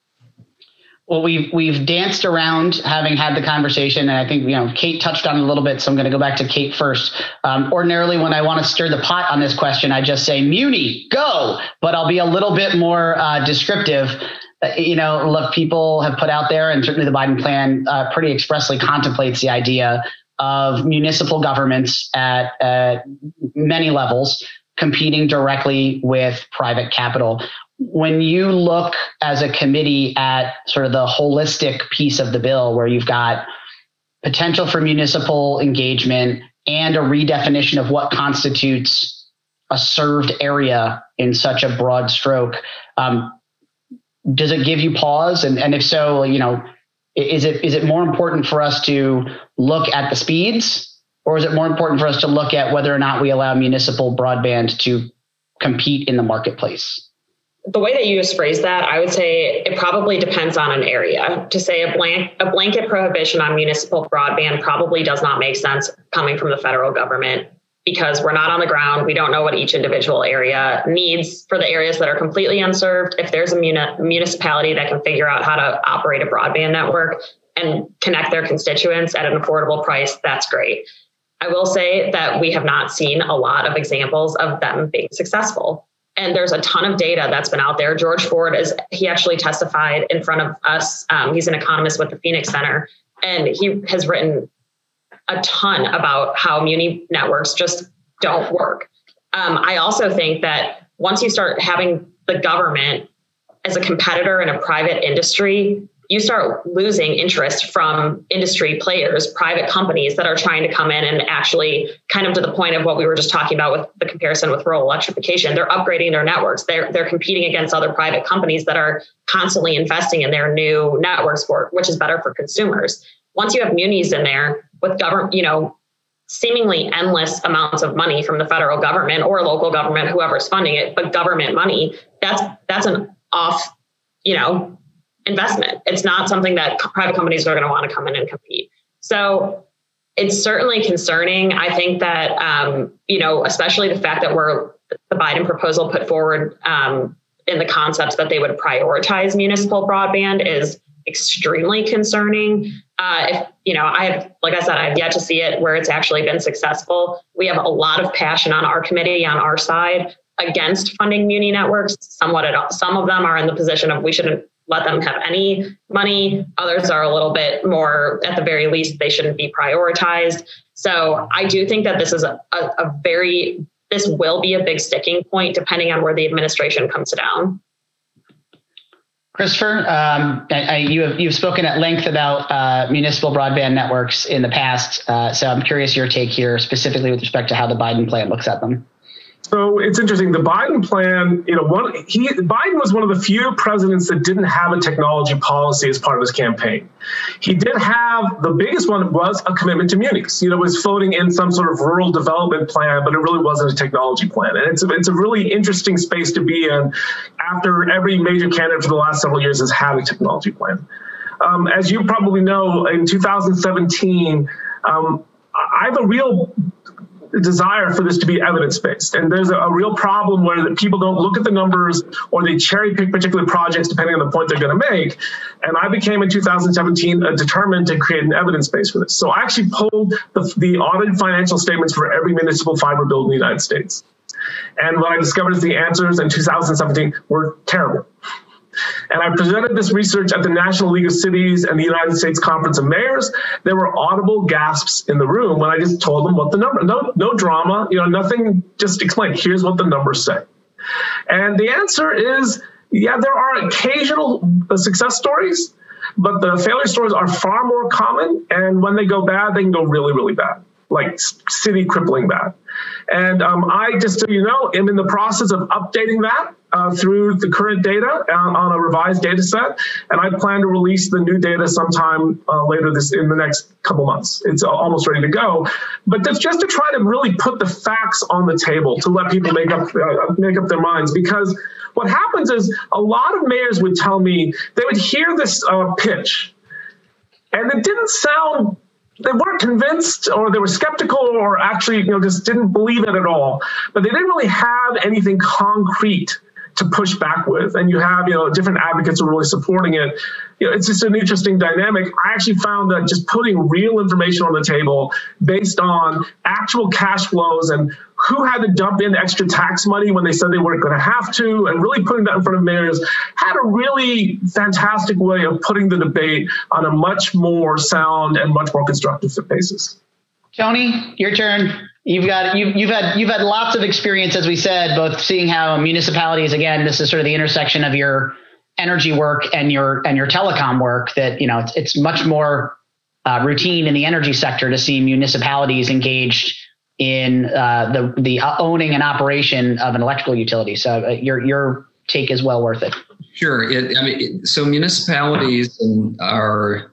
Well, we've we've danced around having had the conversation, and I think, you know, Kate touched on it a little bit, so I'm going to go back to Kate first. Um, ordinarily, when I want to stir the pot on this question, I just say, Muni, go, but I'll be a little bit more uh, descriptive. Uh, you know, look, people have put out there, and certainly the Biden plan uh, pretty expressly contemplates the idea of municipal governments at, at many levels competing directly with private capital. When you look as a committee at sort of the holistic piece of the bill, where you've got potential for municipal engagement and a redefinition of what constitutes a served area in such a broad stroke, um, does it give you pause? And, and if so, you know, is it is it more important for us to look at the speeds, or is it more important for us to look at whether or not we allow municipal broadband to compete in the marketplace? The way that you just phrased that, I would say it probably depends on an area. To say a blank a blanket prohibition on municipal broadband probably does not make sense coming from the federal government, because we're not on the ground. We don't know what each individual area needs. For the areas that are completely unserved, if there's a muni- municipality that can figure out how to operate a broadband network and connect their constituents at an affordable price, that's great. I will say that we have not seen a lot of examples of them being successful. And there's a ton of data that's been out there. George Ford is, he actually testified in front of us. Um, he's an economist with the Phoenix Center, and he has written a ton about how muni networks just don't work. Um, I also think that once you start having the government as a competitor in a private industry, you start losing interest from industry players, private companies that are trying to come in and actually, kind of to the point of what we were just talking about with the comparison with rural electrification, they're upgrading their networks. They're, they're competing against other private companies that are constantly investing in their new networks, for which is better for consumers. Once you have munis in there with government, you know, seemingly endless amounts of money from the federal government or local government, whoever's funding it, but government money, that's, that's an off, you know, investment. It's not something that private companies are going to want to come in and compete. So it's certainly concerning. I think that, um, you know, especially the fact that we're the Biden proposal put forward um, in the concepts that they would prioritize municipal broadband is extremely concerning. Uh, if, you know, I have, like I said, I've yet to see it where it's actually been successful. We have a lot of passion on our committee, on our side, against funding muni networks. Somewhat at all. Some of them are in the position of we shouldn't let them have any money. Others are a little bit more, at the very least, they shouldn't be prioritized. So I do think that this is a, a, a very, this will be a big sticking point depending on where the administration comes down. Christopher, um, I, I, you have, you've spoken at length about uh, municipal broadband networks in the past. Uh, so I'm curious your take here, specifically with respect to how the Biden plan looks at them. So it's interesting. The Biden plan, you know, one he Biden was one of the few presidents that didn't have a technology policy as part of his campaign. He did have, the biggest one was a commitment to munis. You know, it was floating in some sort of rural development plan, but it really wasn't a technology plan. And it's a, it's a really interesting space to be in after every major candidate for the last several years has had a technology plan. Um, as you probably know, in two thousand seventeen, um, I have a real desire for this to be evidence-based. And there's a, a real problem where the people don't look at the numbers or they cherry pick particular projects depending on the point they're going to make. And I became in two thousand seventeen uh, determined to create an evidence base for this. So I actually pulled the, the audited financial statements for every municipal fiber build in the United States. And what I discovered is the answers in two thousand seventeen were terrible. And I presented this research at the National League of Cities and the United States Conference of Mayors. There were audible gasps in the room when I just told them what the number, no, no drama, you know, nothing, just explain, here's what the numbers say. And the answer is, yeah, there are occasional success stories, but the failure stories are far more common. And when they go bad, they can go really, really bad, like city crippling bad. And um, I, just so you know, am in the process of updating that uh, through the current data uh, on a revised data set. And I plan to release the new data sometime uh, later this in the next couple months. It's almost ready to go. But that's just to try to really put the facts on the table to let people make up uh, make up their minds. Because what happens is a lot of mayors would tell me, they would hear this uh, pitch. And it didn't sound, they weren't convinced, or they were skeptical, or actually, you know, just didn't believe it at all. But they didn't really have anything concrete to push back with. And you have, you know, different advocates who are really supporting it. You know, it's just an interesting dynamic. I actually found that just putting real information on the table based on actual cash flows and who had to dump in extra tax money when they said they weren't going to have to, and really putting that in front of mayors, had a really fantastic way of putting the debate on a much more sound and much more constructive basis. Tony, your turn. You've got you've you've had you've had lots of experience, as we said, both seeing how municipalities, again, this is sort of the intersection of your energy work and your and your telecom work, that, you know, it's, it's much more uh, routine in the energy sector to see municipalities engaged in uh, the the owning and operation of an electrical utility. So uh, your your take is well worth it. Sure. It, I mean, it, so municipalities are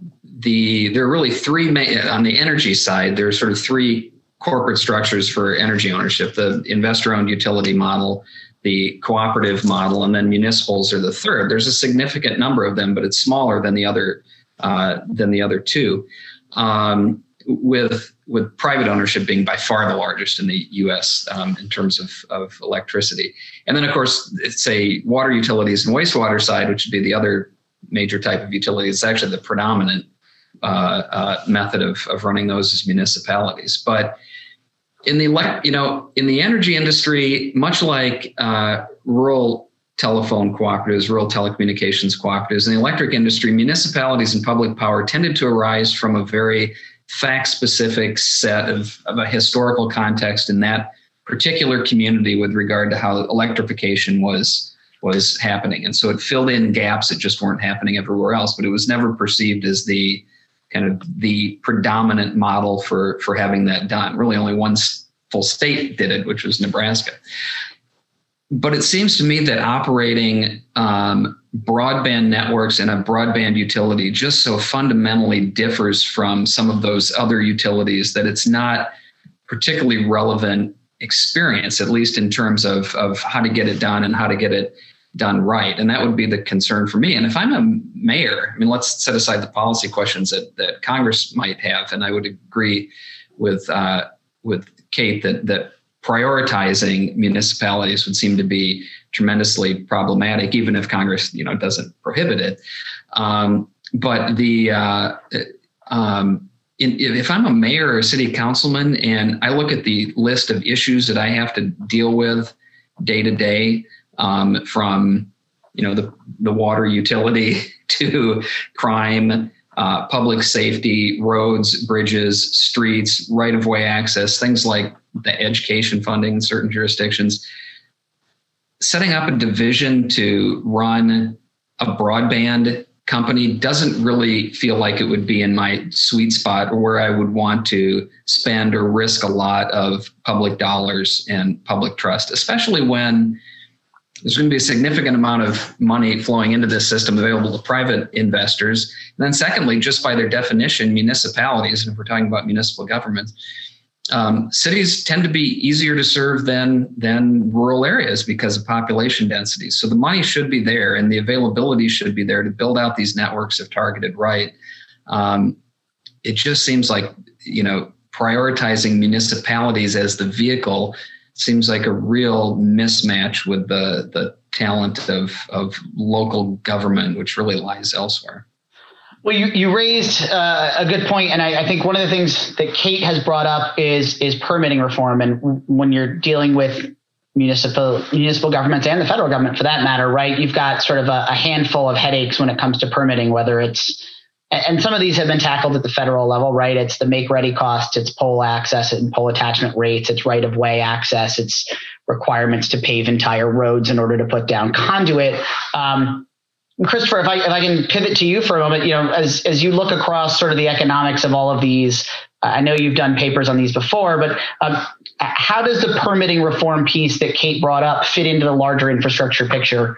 the there are really three main, on the energy side. There are sort of three corporate structures for energy ownership: the investor-owned utility model, the cooperative model, and then municipals are the third. There's a significant number of them, but it's smaller than the other uh, than the other two. Um, with with private ownership being by far the largest in the U S um, in terms of, of electricity. And then, of course, it's a water utilities and wastewater side, which would be the other major type of utility. It's actually the predominant uh, uh, method of, of running those as municipalities. But in the, you know, in the energy industry, much like uh, rural telephone cooperatives, rural telecommunications cooperatives, in the electric industry, municipalities and public power tended to arise from a very fact-specific set of, of a historical context in that particular community with regard to how electrification was was happening. And so it filled in gaps that just weren't happening everywhere else, but it was never perceived as the kind of the predominant model for, for having that done. Really only one full state did it, which was Nebraska. But it seems to me that operating um, broadband networks and a broadband utility just so fundamentally differs from some of those other utilities that it's not particularly relevant experience, at least in terms of, of how to get it done and how to get it done right. And that would be the concern for me. And if I'm a mayor, I mean, let's set aside the policy questions that, that Congress might have. And I would agree with uh, with Kate that that prioritizing municipalities would seem to be tremendously problematic, even if Congress, you know, doesn't prohibit it. Um, but the uh, um, in, if I'm a mayor or a city councilman and I look at the list of issues that I have to deal with day to day, um, from you know the the water utility to crime, uh, public safety, roads, bridges, streets, right-of-way access, things like the education funding in certain jurisdictions, setting up a division to run a broadband company doesn't really feel like it would be in my sweet spot or where I would want to spend or risk a lot of public dollars and public trust, especially when there's going to be a significant amount of money flowing into this system available to private investors. And then secondly, just by their definition, municipalities, and if we're talking about municipal governments, Um, cities tend to be easier to serve than than rural areas because of population density. So the money should be there and the availability should be there to build out these networks if targeted right. Um, it just seems like, you know, prioritizing municipalities as the vehicle seems like a real mismatch with the the talent of of local government, which really lies elsewhere. Well, you, you raised uh, a good point, and I, I think one of the things that Kate has brought up is is permitting reform. And when you're dealing with municipal municipal governments and the federal government, for that matter, right, you've got sort of a, a handful of headaches when it comes to permitting. Whether it's and some of these have been tackled at the federal level, right? It's the make-ready costs, it's pole access and pole attachment rates, it's right-of-way access, it's requirements to pave entire roads in order to put down conduit. Um, Christopher, if I if I can pivot to you for a moment, you know, as as you look across sort of the economics of all of these, uh, I know you've done papers on these before, but um, how does the permitting reform piece that Kate brought up fit into the larger infrastructure picture?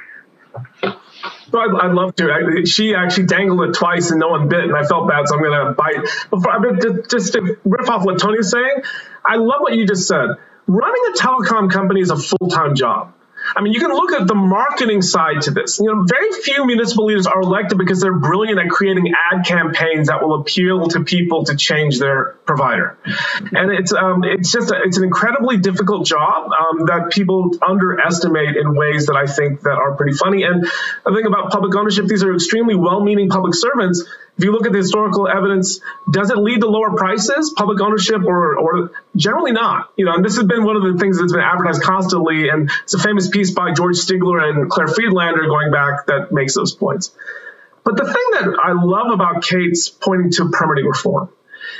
So I'd, I'd love to. I, she actually dangled it twice and no one bit, and I felt bad, so I'm going to bite. Before, I mean, just, just to riff off what Tony's saying, I love what you just said. Running a telecom company is a full-time job. I mean, you can look at the marketing side to this. You know, very few municipal leaders are elected because they're brilliant at creating ad campaigns that will appeal to people to change their provider. And it's um, it's just a, it's an incredibly difficult job um, that people underestimate in ways that I think that are pretty funny. And the thing about public ownership, these are extremely well-meaning public servants. If you look at the historical evidence, does it lead to lower prices, public ownership, or, or generally not? You know, and this has been one of the things that's been advertised constantly. And it's a famous piece by George Stigler and Claire Friedlander going back that makes those points. But the thing that I love about Kate's pointing to permitting reform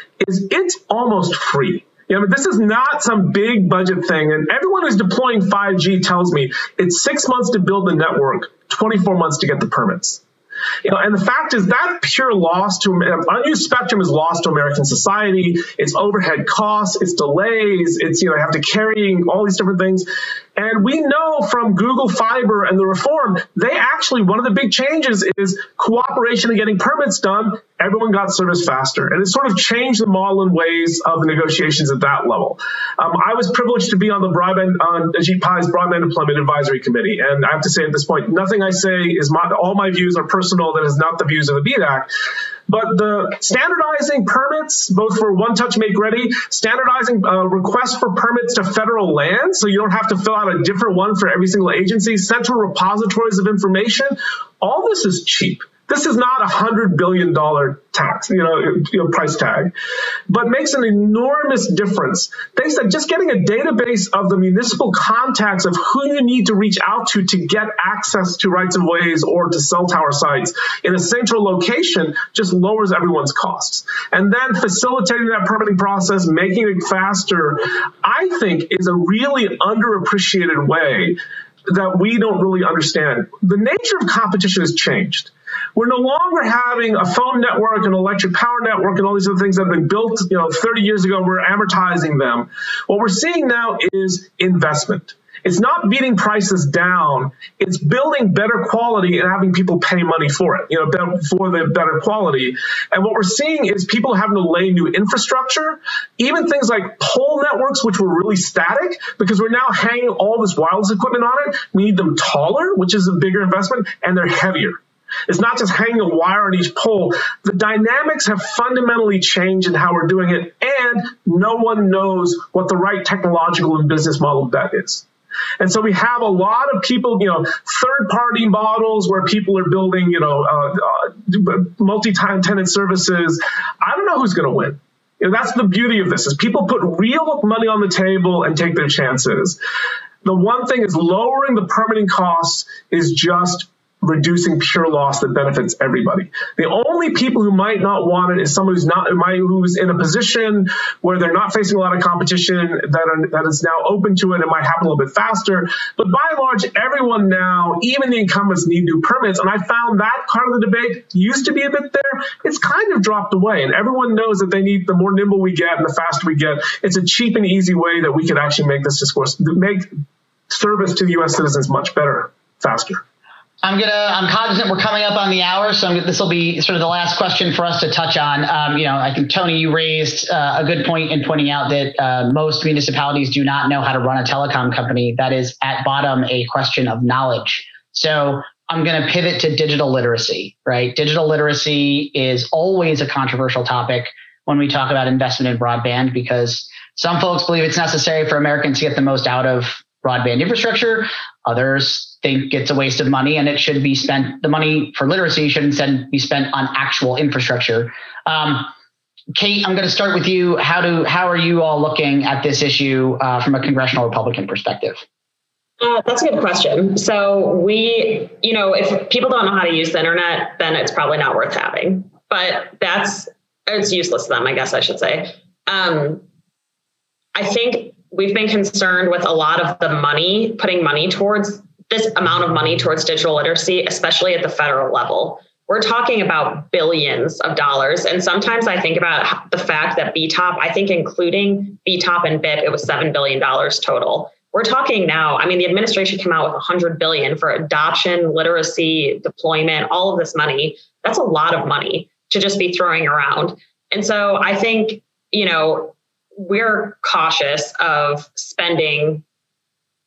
is it's almost free. You know, this is not some big budget thing. And everyone who's deploying five G tells me it's six months to build the network, twenty-four months to get the permits. You know, and the fact is that pure loss to unused spectrum is lost to American society. It's overhead costs, it's delays, it's, you know, have to carrying all these different things. And we know from Google Fiber and the reform, they actually, one of the big changes is cooperation and getting permits done. Everyone got service faster. And it sort of changed the model and ways of the negotiations at that level. Um, I was privileged to be on the broadband, on Ajit Pai's Broadband Deployment Advisory Committee. And I have to say at this point, nothing I say is my, all my views are personal. That is not the views of the BEAD Act. But the standardizing permits, both for One Touch Make Ready, standardizing uh, requests for permits to federal land, so you don't have to fill out a different one for every single agency, central repositories of information, all this is cheap. This is not a one hundred billion dollars tax, you know, you know, price tag, but makes an enormous difference. They said just getting a database of the municipal contacts of who you need to reach out to to get access to rights of ways or to cell tower sites in a central location just lowers everyone's costs. And then facilitating that permitting process, making it faster, I think is a really underappreciated way that we don't really understand. The nature of competition has changed. We're no longer having a phone network, an electric power network, and all these other things that have been built, you know, thirty years ago. We're amortizing them. What we're seeing now is investment. It's not beating prices down. It's building better quality and having people pay money for it, you know, for the better quality. And what we're seeing is people having to lay new infrastructure, even things like pole networks, which were really static, because we're now hanging all this wireless equipment on it. We need them taller, which is a bigger investment, and they're heavier. It's not just hanging a wire on each pole. The dynamics have fundamentally changed in how we're doing it, and no one knows what the right technological and business model bet is. And so we have a lot of people, you know, third-party models where people are building, you know, uh, uh, multi-tenant services. I don't know who's going to win. You know, that's the beauty of this, is people put real money on the table and take their chances. The one thing is lowering the permitting costs is just reducing pure loss that benefits everybody. The only people who might not want it is someone who's not who's in a position where they're not facing a lot of competition, that are, that is now open to it. It might happen a little bit faster. But by and large, everyone now, even the incumbents, need new permits. And I found that part of the debate used to be a bit there. It's kind of dropped away. And everyone knows that they need, the more nimble we get and the faster we get, it's a cheap and easy way that we could actually make this discourse, make service to the U S citizens much better, faster. I'm gonna. I'm cognizant we're coming up on the hour, so this will be sort of the last question for us to touch on. Um, you know, I think Tony, you raised uh, a good point in pointing out that uh, most municipalities do not know how to run a telecom company. That is, at bottom, a question of knowledge. So I'm going to pivot to digital literacy. Right, digital literacy is always a controversial topic when we talk about investment in broadband, because some folks believe it's necessary for Americans to get the most out of broadband infrastructure. Others think it's a waste of money and it should be spent, the money for literacy should instead be spent on actual infrastructure. Um, Kate, I'm going to start with you. How do how are you all looking at this issue uh, from a congressional Republican perspective? Uh, that's a good question. So we, you know, if people don't know how to use the internet, then it's probably not worth having. But that's, it's useless to them, I guess I should say. Um, I think we've been concerned with a lot of the money, putting money towards this amount of money towards digital literacy, especially at the federal level. We're talking about billions of dollars. And sometimes I think about the fact that B TOP, I think including B TOP and B I P, it was seven billion dollars total. We're talking now, I mean, the administration came out with one hundred billion dollars for adoption, literacy, deployment, all of this money. That's a lot of money to just be throwing around. And so I think, you know, we're cautious of spending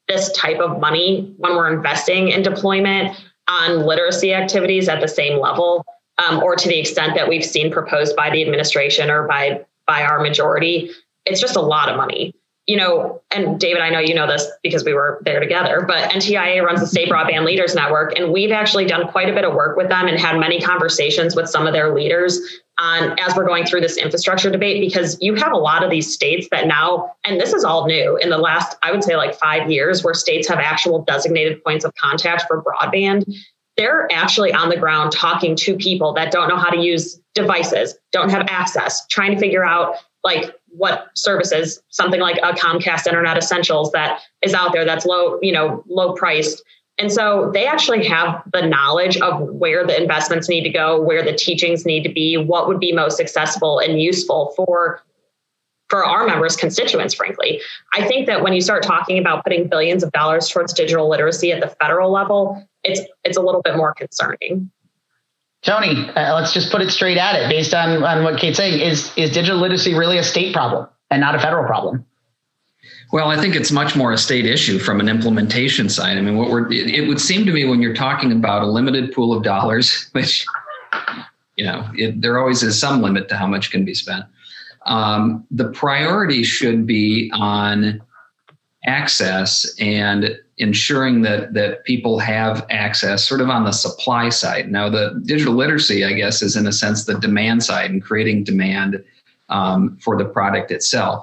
this type of money when we're investing in deployment on literacy activities at the same level, um, or to the extent that we've seen proposed by the administration or by by our majority. It's just a lot of money. You know, and David, I know you know this because we were there together, but N T I A runs the State Broadband Leaders Network, and we've actually done quite a bit of work with them and had many conversations with some of their leaders on as we're going through this infrastructure debate, because you have a lot of these states that now, and this is all new in the last, I would say like five years, where states have actual designated points of contact for broadband. They're actually on the ground talking to people that don't know how to use devices, don't have access, trying to figure out like what services, something like a Comcast Internet Essentials that is out there that's low, you know, low priced. And so they actually have the knowledge of where the investments need to go, where the teachings need to be, what would be most accessible and useful for, for our members' constituents, frankly. I think that when you start talking about putting billions of dollars towards digital literacy at the federal level, it's it's a little bit more concerning. Tony, uh, let's just put it straight at it based on, on what Kate's saying. Is, is digital literacy really a state problem and not a federal problem? Well, I think it's much more a state issue from an implementation side. I mean, what we're, it, it would seem to me when you're talking about a limited pool of dollars, which, you know, it, there always is some limit to how much can be spent. Um, the priority should be on access and ensuring that that people have access sort of on the supply side. Now, the digital literacy, I guess, is in a sense the demand side and creating demand um, for the product itself.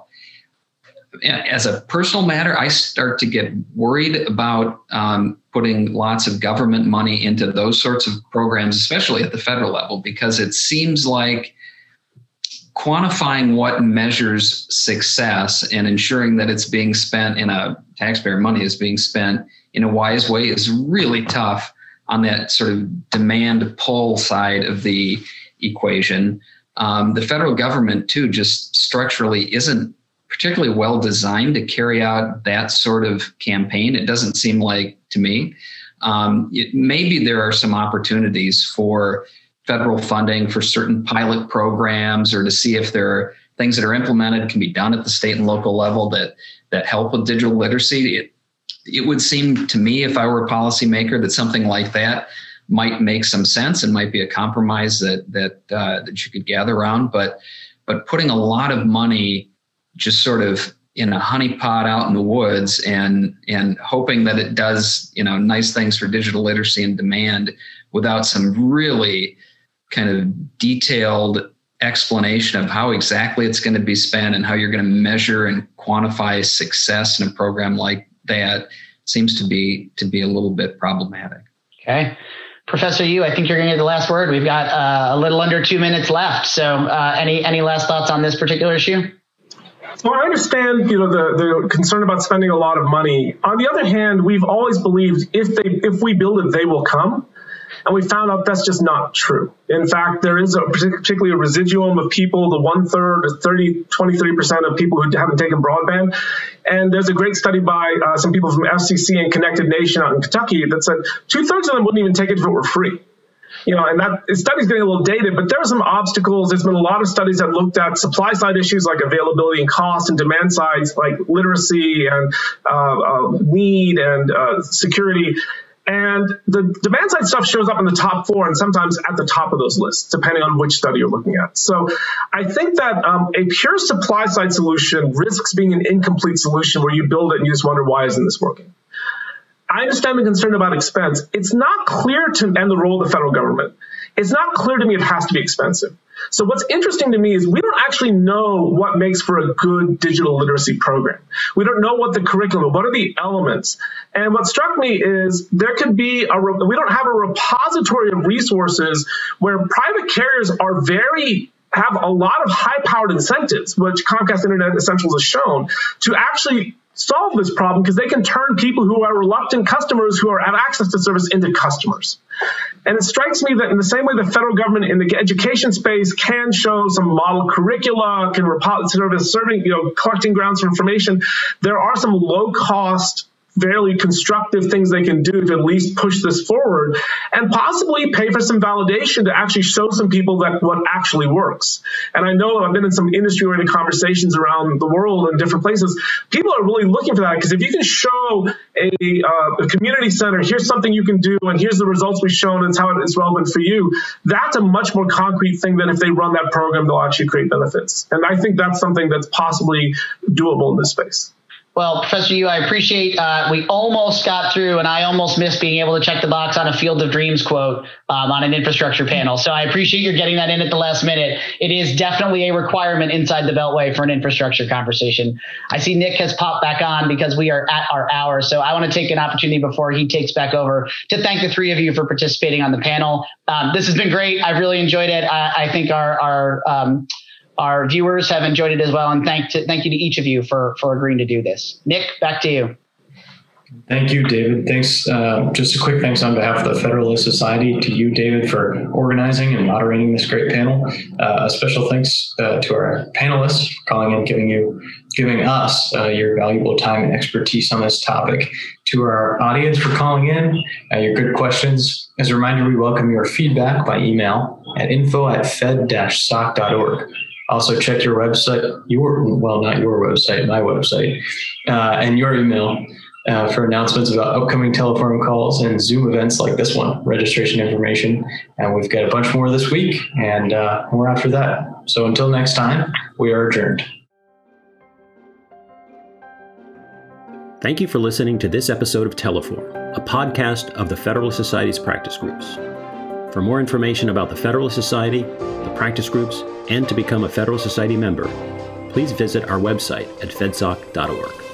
As a personal matter, I start to get worried about um, putting lots of government money into those sorts of programs, especially at the federal level, because it seems like quantifying what measures success and ensuring that it's being spent in a taxpayer money is being spent in a wise way is really tough on that sort of demand pull side of the equation. Um, the federal government, too, just structurally isn't particularly well designed to carry out that sort of campaign. It doesn't seem like to me. Um, it, maybe there are some opportunities for federal funding for certain pilot programs, or to see if there are things that are implemented can be done at the state and local level that that help with digital literacy. It, it would seem to me, if I were a policymaker, that something like that might make some sense and might be a compromise that that uh, that you could gather around. But but putting a lot of money just sort of in a honeypot out in the woods and and hoping that it does, you know, nice things for digital literacy and demand without some really kind of detailed explanation of how exactly it's going to be spent and how you're going to measure and quantify success in a program like that seems to be to be a little bit problematic. Okay. Professor Yoo, I think you're going to get the last word. We've got uh, a little under two minutes left. So uh, any any last thoughts on this particular issue? So I understand, you know, the, the concern about spending a lot of money. On the other hand, we've always believed if they if we build it, they will come. And we found out that's just not true. In fact, there is a particularly a residuum of people, the one third, thirty, twenty-three percent of people who haven't taken broadband. And there's a great study by uh, some people from F C C and Connected Nation out in Kentucky that said two thirds of them wouldn't even take it if it were free. You know, and that study's getting a little dated, but there are some obstacles. There's been a lot of studies that looked at supply side issues like availability and cost, and demand sides like literacy and uh, uh, need and uh, security. And the demand side stuff shows up in the top four and sometimes at the top of those lists, depending on which study you're looking at. So I think that um, a pure supply side solution risks being an incomplete solution where you build it and you just wonder, why isn't this working? I understand the concern about expense. It's not clear to, and the role of the federal government. It's not clear to me it has to be expensive. So what's interesting to me is we don't actually know what makes for a good digital literacy program. We don't know what the curriculum, what are the elements. And what struck me is there could be a, we don't have a repository of resources where private carriers are very, have a lot of high-powered incentives, which Comcast Internet Essentials has shown, to actually solve this problem, because they can turn people who are reluctant customers who are have access to service into customers. And it strikes me that in the same way the federal government in the education space can show some model curricula, can serve as serving, you know, collecting grounds for information, there are some low-cost fairly constructive things they can do to at least push this forward and possibly pay for some validation to actually show some people that what actually works. And I know I've been in some industry-oriented conversations around the world in different places. People are really looking for that, because if you can show a, uh, a community center, here's something you can do, and here's the results we've shown, and it's how it's relevant for you, that's a much more concrete thing than if they run that program, they'll actually create benefits. And I think that's something that's possibly doable in this space. Well, Professor Yu, I appreciate, uh, we almost got through, and I almost missed being able to check the box on a Field of Dreams quote um, on an infrastructure panel. So I appreciate your getting that in at the last minute. It is definitely a requirement inside the Beltway for an infrastructure conversation. I see Nick has popped back on because we are at our hour. So I want to take an opportunity before he takes back over to thank the three of you for participating on the panel. Um, this has been great. I've really enjoyed it. I, I think our, our, um, Our viewers have enjoyed it as well, and thank to, thank you to each of you for, for agreeing to do this. Nick, back to you. Thank you, David. Thanks. Uh, just a quick thanks on behalf of the Federalist Society to you, David, for organizing and moderating this great panel. Uh, a special thanks uh, to our panelists for calling in, giving you, giving us uh, your valuable time and expertise on this topic. To our audience for calling in, uh, your good questions. As a reminder, we welcome your feedback by email at info at fed dash soc dot org. Also check your website, your, well, not your website, my website, uh, and your email uh, for announcements about upcoming teleforum calls and Zoom events like this one, registration information. And we've got a bunch more this week, and uh, more after that. So until next time, we are adjourned. Thank you for listening to this episode of Teleforum, a podcast of the Federalist Society's practice groups. For more information about the Federalist Society, the practice groups, and to become a Federalist Society member, please visit our website at fedsoc dot org.